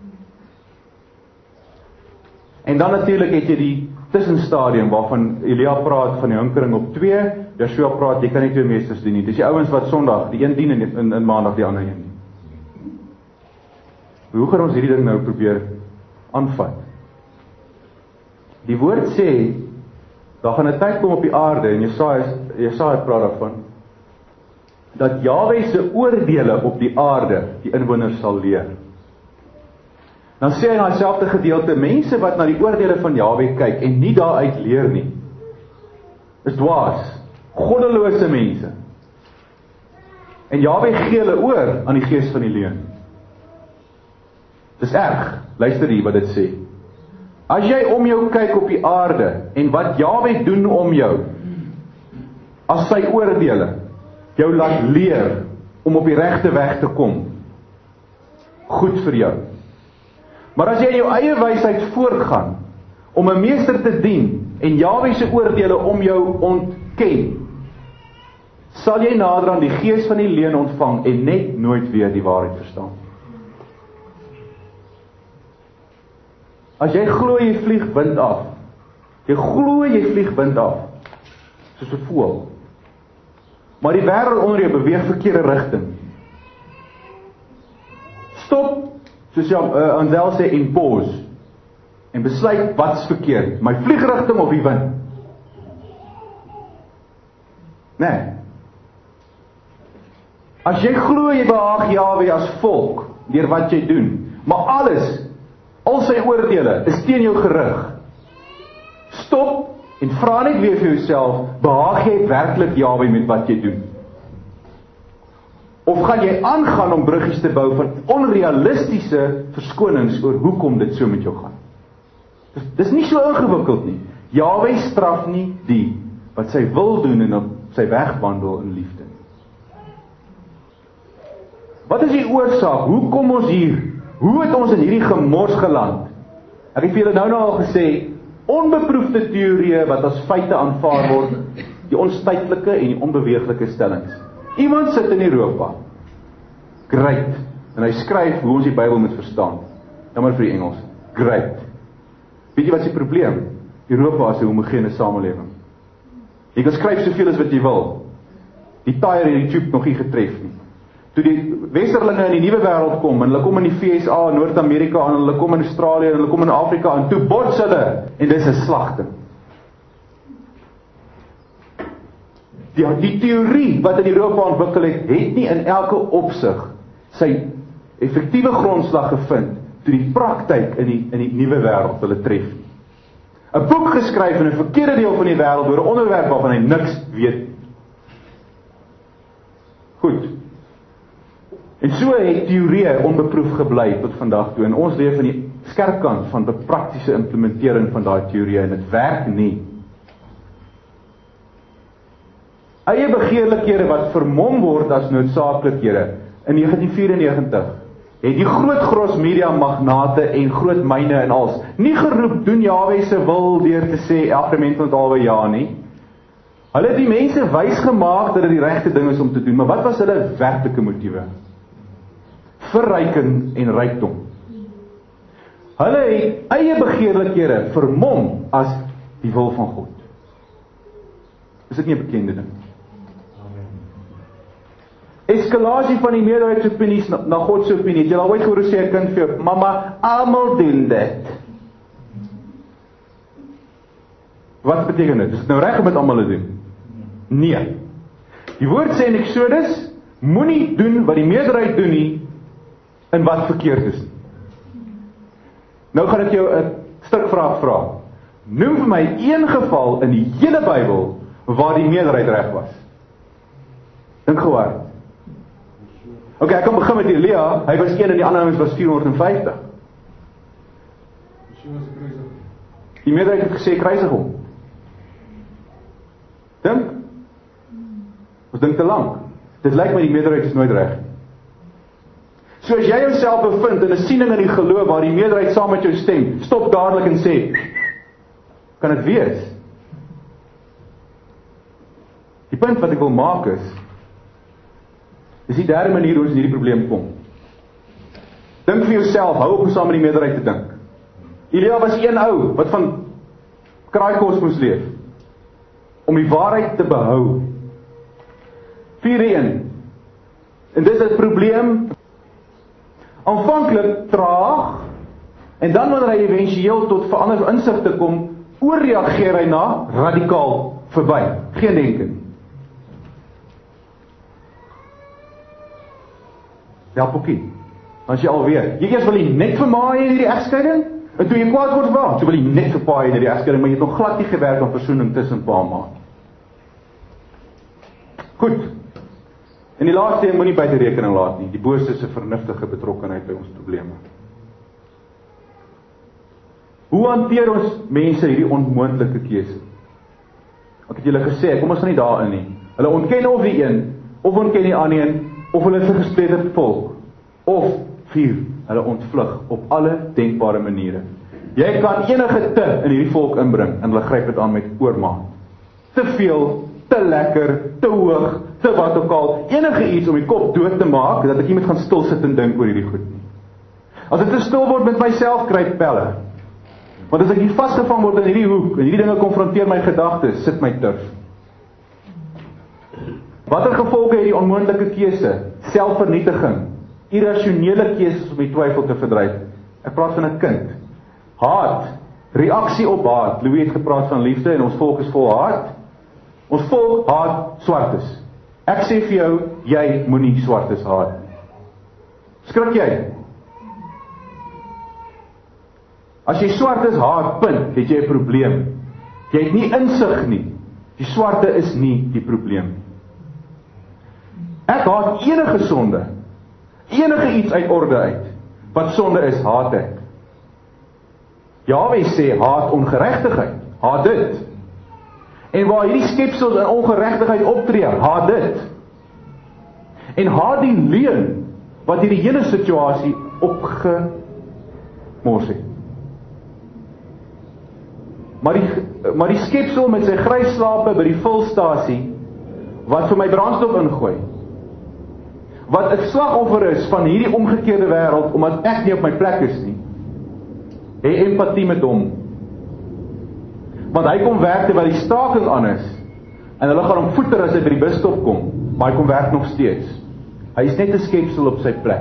En dan natuurlik het jy die tussenstadium waarvan Elia praat van die hinkering op twee, Joshua praat, jy kan nie twee meesters dien nie. Dis die ouens wat Sondag, die een dien en in, in Maandag die ander een nie. Hoe gaan ons hierdie ding nou probeer aanvat? Die woord sê, daar gaan 'n tyd kom op die aarde, en Jesaja, Jesaja praat daarvan, dat Jahwe se oordeele op die aarde die inwoners sal leer. Dan sê hy in dieselfde gedeelte, mense wat na die oordeele van Jahwe kyk en nie daaruit leer nie, is dwaas, goddelose mense. En Jahwe gee hulle oor aan die gees van die leuen. Dis erg, luister hier wat dit sê. As jy om jou kyk op die aarde, en wat Jahwe doen om jou, as sy oordeele, jou laat leer, om op die regte weg te kom, goed vir jou. Maar as jy jou eie wysheid voortgaan, om 'n meester te dien, en Jahwe se oordeele om jou ontken, sal jy nader aan die gees van die leuen ontvang, en net nooit weer die waarheid verstaan. As jy glo jy vlieg wind af, jy glo jy vlieg wind af, soos 'n voël, maar die wêreld onder jou beweeg verkeerde rigting. Stop, soos jy uh, Ansel sê, en pause, en besluit wat's verkeerd, my vliegrigting of die wind? Nee. As jy glo jy behaag Jahwe as volk, deur wat jy doen, maar alles, al sy oordeele, is teen jou gerig. Stop, en vra net weer vir jouself, behaag jy werklik Jahwe met wat jy doen? Of gaan jy aangaan om bruggies te bou van onrealistiese verskonings oor hoekom dit so met jou gaan? Dis, dis nie so ingewikkeld nie. Jahwe straf nie die wat sy wil doen en op sy weg wandel in liefde. Wat is die oorsaak? Hoe kom ons hier? Hoe het ons in hierdie gemors geland? Ek het vir julle nou nou al gesê, onbeproefde teorieë wat as feite aanvaar word, die onstydelike en die onbeweeglike stellings. Iemand sit in Europa, great, en hy skryf hoe ons die Bybel moet verstaan. Jammer vir die Engels, great. Weet jy wat is die probleem? Europa is 'n homogene samelewing. Jy kan skryf soveel as wat jy wil. Die tyre en die tube nog nie getref nie. Toe die westerlinge in die nuwe wêreld kom, en hulle kom in die V S A, Noord-Amerika aan, hulle kom in Australië, en hulle kom in Afrika aan, toe bots hulle, en dis 'n slagting. Die, die teorie wat in Europa ontwikkel het, het nie in elke opsig sy effektiewe grondslag gevind, toe die praktyk in die, in die nuwe wêreld hulle tref nie. 'n Boek geskryf in 'n verkeerde deel van die wêreld oor 'n onderwerp waarvan hy niks weet. Goed. En so het teorieë onbeproef gebly tot vandag toe, en ons leef in die skerp kant van die praktiese implementering van daai teorieë, en dit werk nie. Eie begeerlikhede wat vermom word as noodsaaklikhede. In negentien vyf-en-negentig het die groot gros media magnate en groot myne en als nie geroep doen Jahwe se wil deur te sê elke mens moet alwe ja nie. Hulle het die mense wys gemaak dat dit die regte ding is om te doen, maar wat was hulle werklike motiewe? Verryking en rykdom. Hulle het eie begeerlikhede vermom as die wil van God. Is dit nie 'n bekende ding? Eskalasie van die meerderheidsopinies na, na God se opinie. Het jy al ooit gehoor sê 'n kind vir jou, mamma, almal doen dit. Wat beteken dit? Is dit nou reg om dit almal te doen? Nee. Die woord sê in Exodus, moenie doen wat die meerderheid doen nie, en wat verkeerd is. Nou gaan ek jou 'n stuk vraag vra. Noem vir my een geval in die hele Bybel waar die meerderheid reg was. Dink gou aan. Ok, ek kan begin met Elia, hy was een en die ander ouens was vierhonderdvyftig. Die meerderheid het gesê, kruisig hom. Dink? Ons dink te lank. Dit lyk my die meerderheid is nooit reg. So as jy jouself bevind in 'n siening in die geloof waar die meerderheid saam met jou stem, stop dadelik en sê, kan dit wees? Die punt wat ek wil maak is, dis die derde manier hoe ons in hierdie probleem kom. Dink vir jouself, hou op om saam met die meerderheid te dink. Elia was een ou, wat van kraaikos moes leef, om die waarheid te behou. vier-een. En dis 'n probleem, aanvanklik traag, en dan wanneer hy eventueel tot verander insigte kom, oorreageer hy na radikaal verby. Geen denken. Help ookie. Dan as jy al weet, jy eers wil jy net vermaai in hierdie egskeiding, en toe jy kwaad word waar, toe wil jy net verpaai in hierdie egskeiding, maar jy het nog glad nie gewerk aan versoening tussen pa en ma. Goed. En die laaste een moenie buite rekening laat nie, die bose se vernuftige betrokkenheid by ons probleme. Hoe hanteer ons mense hierdie onmoontlike keuse? Ek het julle gesê, kom ons gaan nie daarin nie. Hulle ontken of die een, of ontken die ander een, of hulle is 'n gesplete volk, of vier, hulle ontvlug op alle denkbare maniere. Jy kan enige te in hierdie volk inbring, en hulle gryp dit aan met oormaat. Te veel, te lekker, te hoog, te wat ook al, enige iets om die kop dood te maak, dat ek nie moet gaan stil sit en dink oor hierdie goed nie. As ek te stil word met myself, kry ek pelle. Want as ek hier vasgevang word in hierdie hoek, en hierdie dinge konfronteer my gedagtes, sit my turf. Watter gevolge het die onmoontlike keuse? Selfvernietiging, irrasionele keuses om die twyfel te verdryf. Ek praat van 'n kind. Haat, reaksie op haat. Louis het gepraat van liefde en ons volk is vol haat. Ons volk haat swartes. Ek sê vir jou, jy moenie swartes haat nie. Skrik jy? As jy swartes haat, punt, het jy 'n probleem. Jy het nie insig nie. Die swarte is nie die probleem nie. Ek haat enige sonde. Enige iets uit orde uit. Wat sonde is, haat ek. Jahwe sê, haat ongeregtigheid. Haat dit. En waar hierdie skepsels in ongeregtigheid optree, haat dit. En haat die leuen wat hierdie hele situasie opgemors het. Maar die, maar die skepsel met sy grys slape by die vulstasie, wat vir my brandstof ingooi, wat 'n slagoffer is van hierdie omgekeerde wêreld, omdat ek nie op my plek is nie, hê empatie met hom. Want hy kom werk terwyl die staking aan is, en hulle gaan hom voeter as hy by die busstop kom, maar hy kom werk nog steeds. Hy is net 'n skepsel op sy plek.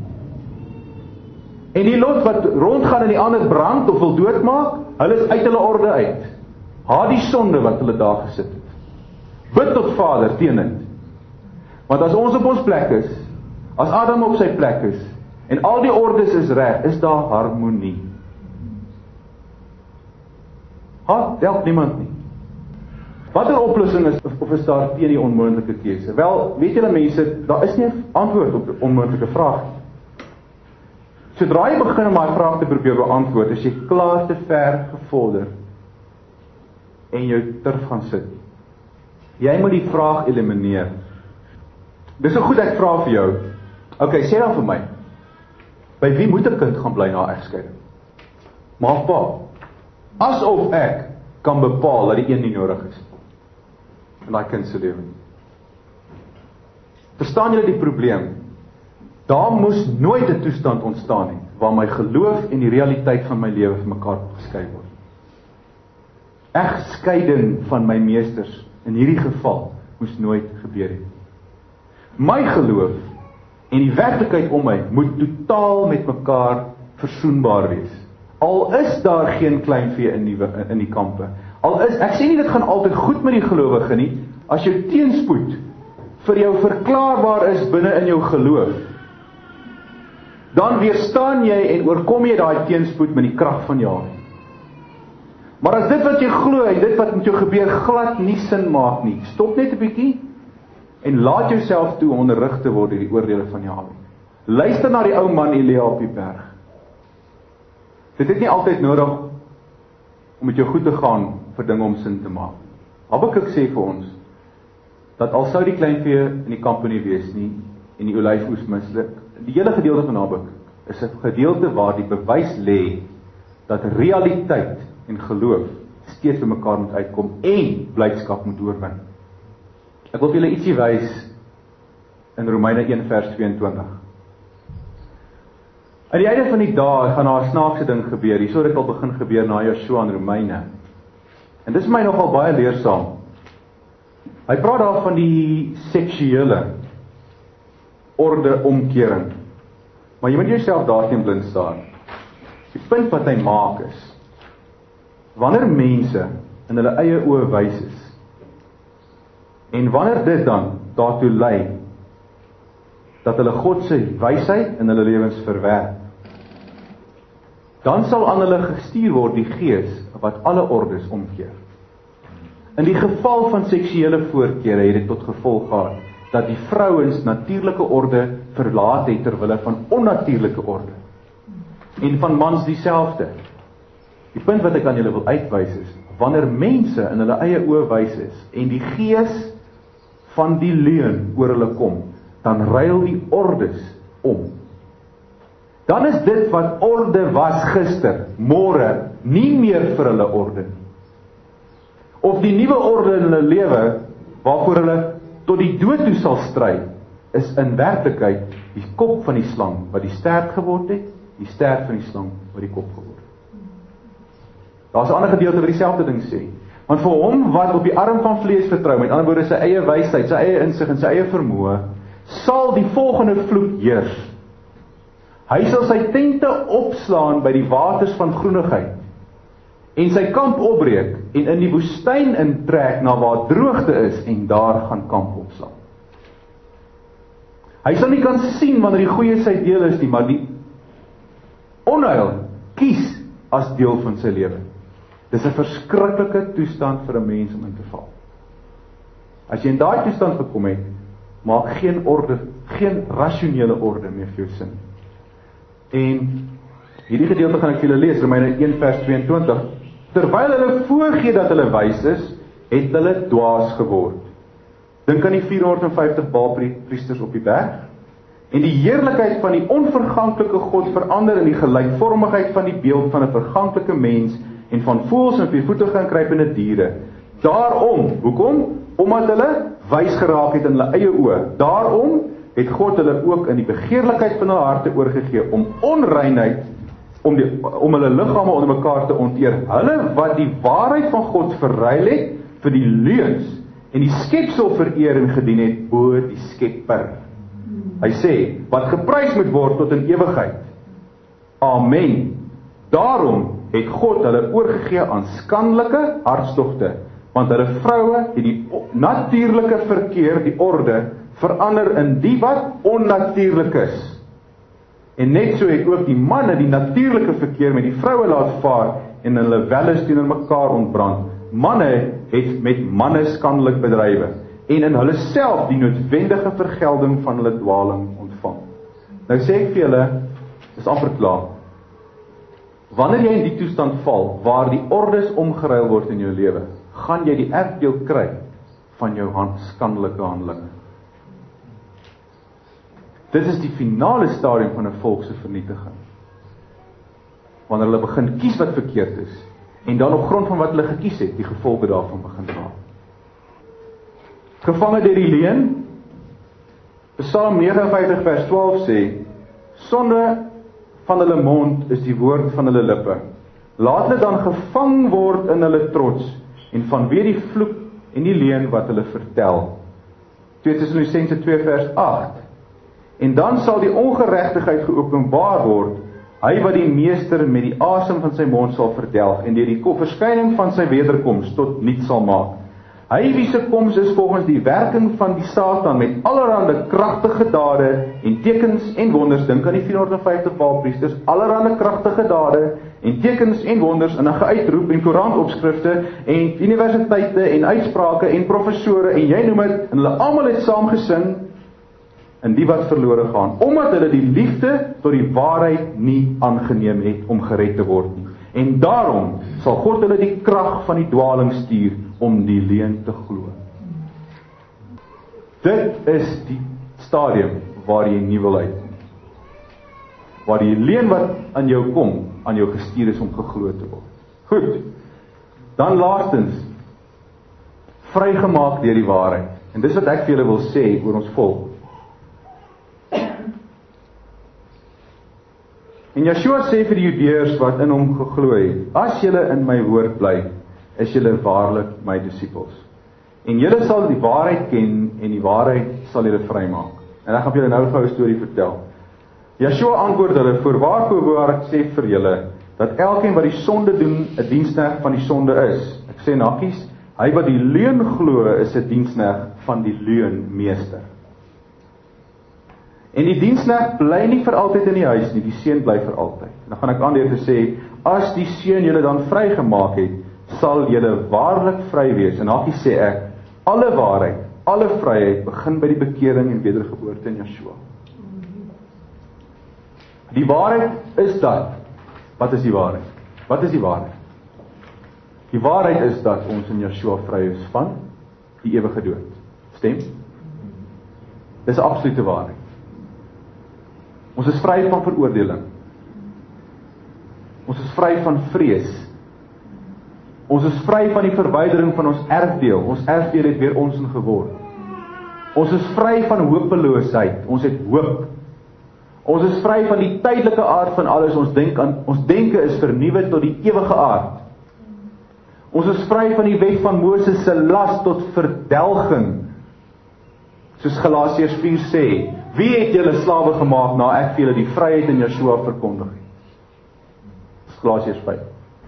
En die lot wat rondgaan en die ander brand of wil doodmaak, hulle is uit hulle orde uit. Haat die sonde wat hulle daar gesit het. Bid tot Vader teen dit. Want as ons op ons plek is, as Adam op sy plek is, en al die ordes is reg, is daar harmonie. Haat help niemand nie. Watter oplossing is, of is daar teen die onmoontlike keuse? Wel, weet julle mense, daar is nie 'n antwoord op die onmoontlike vraag. Sodra jy begin om daai vraag te probeer beantwoord, is jy klaar te ver gevorder en jou turf gaan sit. Jy moet die vraag elimineer. Dis so goed ek vra vir jou. Ok, sê dan vir my, by wie moet 'n kind gaan bly na egskeiding? Ma of pa? Asof ek kan bepaal dat die een nie nodig is in daai kind se lewe. Verstaan julle die probleem? Daar moes nooit 'n toestand ontstaan het waar my geloof en die realiteit van my lewe vir mekaar geskei word. Egskeiding van my meesters in hierdie geval moes nooit gebeur het. My geloof en die werklikheid om my moet totaal met mekaar versoenbaar wees. Al is daar geen kleinvee in die in die kampe. Al is ek sê nie dit gaan altyd goed met die gelowige nie, as jou teenspoed vir jou verklaarbaar is binne in jou geloof, dan weerstaan jy en oorkom jy daai teenspoed met die krag van Jahwe. Maar as dit wat jy glo en dit wat met jou gebeur glad nie sin maak nie, stop net 'n bietjie en laat jouself toe onderrig te word deur die oordeele van Jahwe. Luister na die ou man Elia op die berg. Dit het nie altyd nodig om met jou goed te gaan vir dinge om sin te maak. Habakuk sê vir ons dat al sou die kleinvee in die kampe nie wees nie en die olyfoes misluk, die hele gedeelte van Habakuk is 'n gedeelte waar die bewys lê dat realiteit en geloof steeds by mekaar moet uitkom en blydskap moet oorwin. Ek wil vir julle ietsie wys in Romeine een vers tweeëntwintig. Aan die einde van die dae gaan daar 'n snaakse ding gebeur. Hierso het dit al begin gebeur na Joshua en Romeine. En dis my nogal baie leersaam. Hy praat daar van die seksuele orde omkering. Maar jy moet jouself daarteen blind staar. Die punt wat hy maak is, wanneer mense in hulle eie oë wys is, en wanneer dit dan daartoe lei, dat hulle God se wysheid in hulle lewens verwerp, dan sal aan hulle gestuur word die Gees wat alle ordes omkeer. In die geval van seksuele voorkeure het dit tot gevolg gehad dat die vrouens natuurlike orde verlaat het ter wille van onnatuurlike orde. En van mans dieselfde. Die punt wat ek aan julle wil uitwys is, wanneer mense in hulle eie oë wys is en die gees van die leuen oor hulle kom, dan ruil die ordes om. Dan is dit wat orde was gister, môre nie meer vir hulle orde nie. Of die nuwe orde in hulle lewe, waarvoor hulle tot die dood toe sal stry, is in werklikheid die kop van die slang wat die stert geword het, die stert van die slang wat die kop geword het. Daar's 'n ander gedeelte wat dieselfde ding sê. Want vir hom wat op die arm van vlees vertrou, met ander woorde sy eie wysheid, sy eie insig en sy eie vermoë, sal die volgende vloek heers. Hy sal sy tente opslaan by die waters van groenigheid, en sy kamp opbreek, en in die woestyn intrek na waar droogte is, en daar gaan kamp opslaan. Hy sal nie kan sien wanneer die goeie sy deel is nie, maar die onheil kies as deel van sy lewe. Dis 'n verskriklike toestand vir 'n mens om in te val. As jy in daai toestand gekom het, maak geen orde, geen rasionele orde meer vir jou sin. En hierdie gedeelte gaan ek vir julle lees, Romeine een vers tweeëntwintig. Terwyl hulle voorgee dat hulle wys is, het hulle dwaas geword. Dink aan die vierhonderdvyftig Baal-priesters op die berg. En die heerlikheid van die onverganklike God verander in die gelykvormigheid van die beeld van 'n verganklike mens en van voëls en viervoetige en kruipende diere. Daarom, hoekom? Omdat hulle wys geraak het in hulle eie oë. Daarom het God hulle ook in die begeerlikheid van hulle harte oorgegee om onreinheid, om, die, om hulle liggame onder mekaar te onteer. Hulle wat die waarheid van God verruil het vir die leuns en die skepsel vereer en gedien het bo die Skepper. Hy sê, wat geprys moet word tot in ewigheid. Amen. Daarom het God hulle oorgegee aan skandelike hartstogte, want hulle vroue het die natuurlike verkeer, die orde, verander in die wat onnatuurlik is. En net so het ook die manne die natuurlike verkeer met die vroue laat vaar en hulle welles teenoor mekaar ontbrand. Manne het met manne skandelik bedrywe en in hulle self die noodwendige vergelding van hulle dwaling ontvang. Nou sê ek vir julle, is amper klaar. Wanneer jy in die toestand val, waar die ordes omgeruil word in jou lewe, gaan jy die erfdeel kry van jou hand skandelike handelinge. Dit is die finale stadium van 'n volk se vernietiging. Wanneer hulle begin kies wat verkeerd is, en dan op grond van wat hulle gekies het, die gevolge daarvan begin dra. Gevange deur die leuen, Psalm vyf nege vyf vers twaalf sê, sonde van hulle mond is die woord van hulle lippe. Laat hulle dan gevang word in hulle trots, en vanweë die vloek en die leuen wat hulle vertel. tweede Tessalonisense twee vers agt. En dan sal die ongeregtigheid geopenbaar word, hy wat die meester met die asem van sy mond sal verdelg, en deur die verskyning van sy wederkoms tot niet sal maak. Hy wie se koms is volgens die werking van die Satan met allerhande kragtige dade en tekens en wonders. Dink aan die vierhonderdvyftig Baal-priesters, allerhande kragtige dade en tekens en wonders in 'n geuitroep en koerantopskrifte en universiteite en uitsprake en professore en jy noem dit, en hulle almal het saam gesing in die wat verlore gaan, omdat hulle die liefde tot die waarheid nie aangeneem het om gered te word nie. En daarom sal God hulle die krag van die dwaling stuur om die leuen te glo. Dit is die stadium waar jy nie wil uit. Waar die leuen wat aan jou kom, aan jou gestuur is om geglo te word. Goed. Dan laastens, vrygemaak deur die waarheid. En dis wat ek vir julle wil sê oor ons volk. En Yeshua sê vir die Judeërs wat in hom geglo het, as julle in my woord bly, is julle waarlik my disippels. En julle sal die waarheid ken, en die waarheid sal julle vrymaak. En ek gaan vir julle nou gou 'n storie vertel. Yeshua antwoord hulle, voorwaar voorwaar ek sê vir julle, dat elkeen wat die sonde doen, 'n diensknegt van die sonde is. Ek sê nakkies, hy wat die leuen glo, is 'n diensknegt van die leunmeester. En die diensknegt bly nie vir altyd in die huis nie, die seun bly vir altyd. Dan gaan ek aan deur te sê, as die seun julle dan vrygemaak het, sal julle waarlik vry wees. En hakie sê ek, alle waarheid, alle vryheid begin by die bekering en wedergeboorte in Yeshua. Die waarheid is dat, wat is die waarheid? Wat is die waarheid? Die waarheid is dat ons in Yeshua vry is van die ewige dood. Stem? Dis 'n absolute waarheid. Ons is vry van veroordeling. Ons is vry van vrees. Ons is vry van die verwydering van ons erfdeel. Ons erfdeel het weer ons in geword. Ons is vry van hopeloosheid. Ons het hoop. Ons is vry van die tydelike aard van alles. Ons denk aan, ons denke is vernuwe tot die ewige aard. Ons is vry van die wet van Moses se las tot verdelging. Soos Galasiërs vier sê, wie het julle slawe gemaak na ek vir julle die vryheid in Yeshua verkondig het? Dis Galasiërs vyf.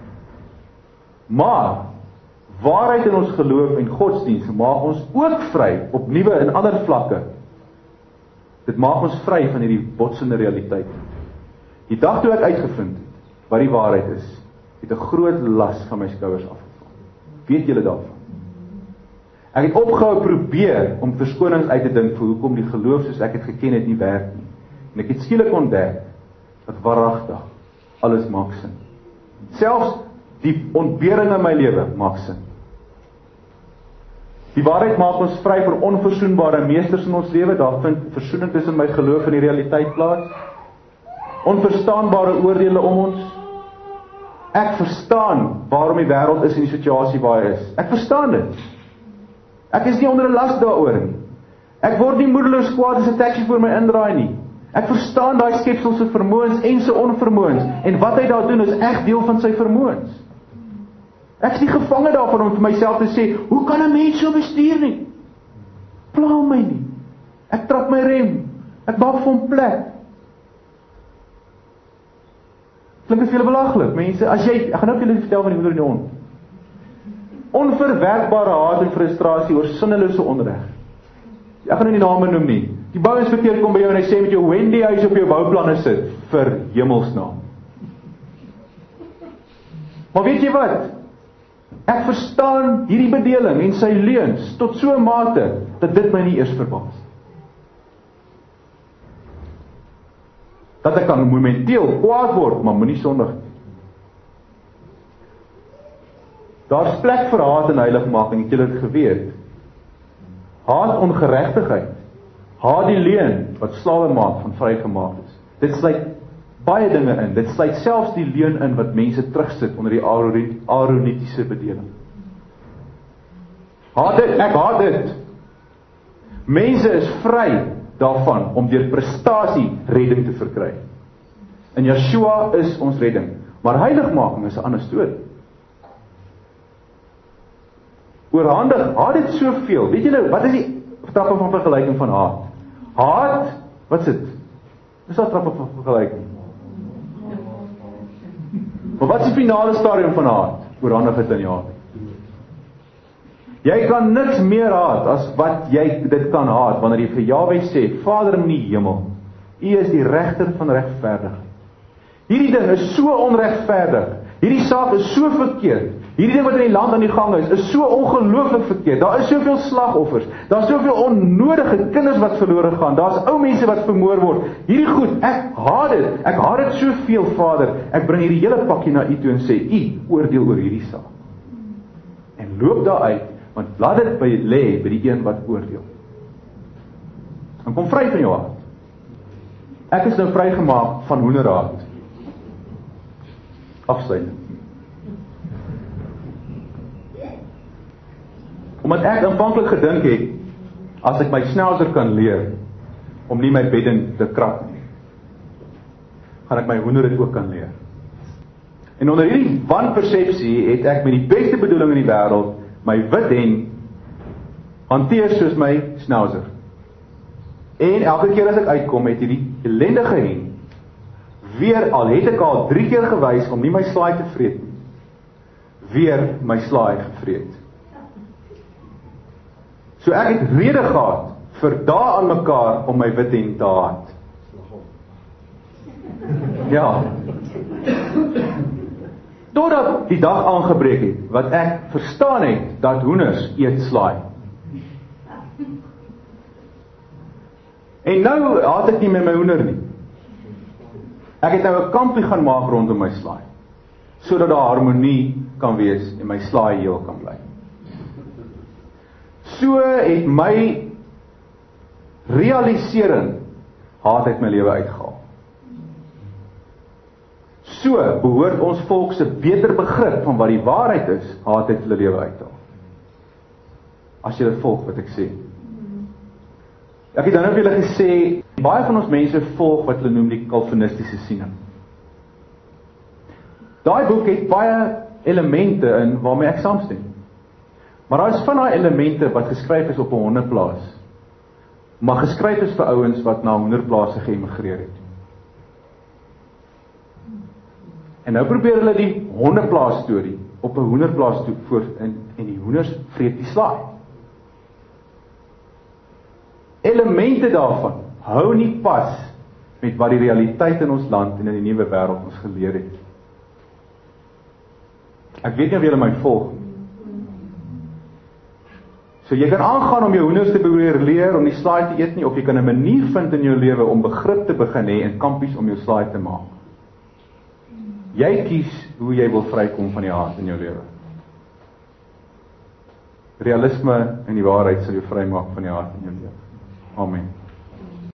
Maar waarheid in ons geloof en godsdienst maak ons ook vry op nuwe en ander vlakke. Dit maak ons vry van hierdie botsende realiteit. Die dag toe ek uitgevind het wat die waarheid is, het 'n groot las van my skouers afgeval. Weet julle daarvan? Ek het opgehou probeer om verskonings uit te dink vir hoekom die geloof soos ek het geken het nie werk nie. En ek het skielik ontdek dat waaragtig alles maak sin. Selfs die ontbering in my lewe maak sin. Die waarheid maak ons vry van onversoenbare meesters in ons lewe. Daar vind versoening tussen my geloof en die realiteit plaas. Onverstaanbare oordeele om ons. Ek verstaan waarom die wêreld is in die situasie waar hy is. Ek verstaan dit. Ek is nie onder 'n las daaroor nie. Ek word nie moedeloos kwaad as 'n taxi voor my indraai nie. Ek verstaan daai skepsel se vermoëns en sy onvermoëns. En wat hy daar doen is echt deel van sy vermoëns. Ek is nie gevange daarvan om vir myself te sê, hoe kan 'n mens so bestuur nie? Pla my nie. Ek trap my rem. Ek maak vir hom plek. Klink dit vir julle belaglik, mense? As jy, ek gaan nou vir julle vertel van die moeder en die hond. Onverwerkbare haat en frustrasie oor sinnelose onreg. Ek gaan nie die name noem nie. Die bouinspekteur kom by jou en hy sê met jou Wendy huis op jou bouplanne sit vir hemelsnaam. Maar weet jy wat? Ek verstaan hierdie bedeling en sy leuns tot so 'n mate dat dit my nie eers verbaas. Dat ek kan momenteel kwaad word, maar moenie sondig nie. Daar's plek vir haat en heiligmaking, het julle dit geweet? Haat ongeregtigheid. Haat die leuen wat slawe maak van vrygemaak is. Dit sluit baie dinge in. Dit sluit selfs die leuen in wat mense terugsit onder die Aaronitiese bedeling. Haat dit, ek haat dit. Mense is vry daarvan om deur prestasie redding te verkry. En Yeshua is ons redding. Maar heiligmaking is 'n ander storie. Oorhandig, haat dit soveel. Weet julle, wat is die trappe van vergelyking van haat? Haat, wat is dit? Dis al trappe van vergelyking. Maar wat is die finale stadium van haat? Oorhandigheid in die haat. Jy kan niks meer haat as wat jy dit kan haat, wanneer jy vir Jahwe sê, Vader in die hemel, U is die regter van regverdigheid. Hierdie ding is so onregverdig. Hierdie saak is so verkeerd. Hierdie ding wat in die land aan die gang is, is so ongelooflik verkeerd. Daar is soveel slagoffers. Daar is soveel onnodige kinders wat verlore gaan. Daar's ou mense wat vermoor word. Hierdie goed, ek haat dit. Ek haat dit soveel, Vader. Ek bring hierdie hele pakkie na U toe en sê, U oordeel oor hierdie saak. En loop daar uit, want laat dit by lê by die een wat oordeel. En kom vry van jou haat. Ek is nou vrygemaak van hoenderhaat. Afsluiting. Omdat ek aanvanklik gedink het, as ek my schnauzer kan leer, om nie my bedding te krap nie, gaan ek my hoender dit ook kan leer. En onder hierdie wanpersepsie het ek met die beste bedoeling in die wêreld, my wit hen, hanteer soos my schnauzer. En elke keer as ek uitkom, het hierdie ellendige hen, weer al het ek al drie keer gewys om nie my slaai te vreet nie, weer my slaai gevreet. So ek het rede gehad vir dae aan mekaar om my wit hen te haat. Ja. Totdat die dag aangebreek het, wat ek verstaan het, dat hoenders eet slaai. En nou haat ek nie met my hoender nie. Ek het nou 'n kampie gaan maak rondom my slaai, sodat daar harmonie kan wees en my slaai heel kan bly. So het my realisering haat uit my lewe uitgehaal. So behoort ons volk se beter begrip van wat die waarheid is, haat uit hulle lewe uithaal. As jy dit volg wat ek sê. Ek het dan ook julle gesê, baie van ons mense volg wat hulle noem die Calvinistiese siening. Daai boek het baie elemente in waarmee ek saamstem. Maar daar is van daai elemente wat geskryf is op 'n honderplaas, maar geskryf is vir ouens wat na honderplase geëmigreer het. En nou probeer hulle die honderplaas storie op 'n hoenderplaas toe voor en, en die hoenders vreet die slaai. Elemente daarvan hou nie pas met wat die realiteit in ons land en in die nuwe wêreld ons geleer het. Ek weet nie of julle my volg. So jy kan aangaan om jou hoenders te probeer leer om die slaai te eet nie, of jy kan 'n manier vind in jou lewe om begrip te begin hê en kampies om jou slaai te maak. Jy kies hoe jy wil vrykom van die haat in jou lewe. Realisme en die waarheid sal jou vrymaak van die haat in jou lewe. Amen.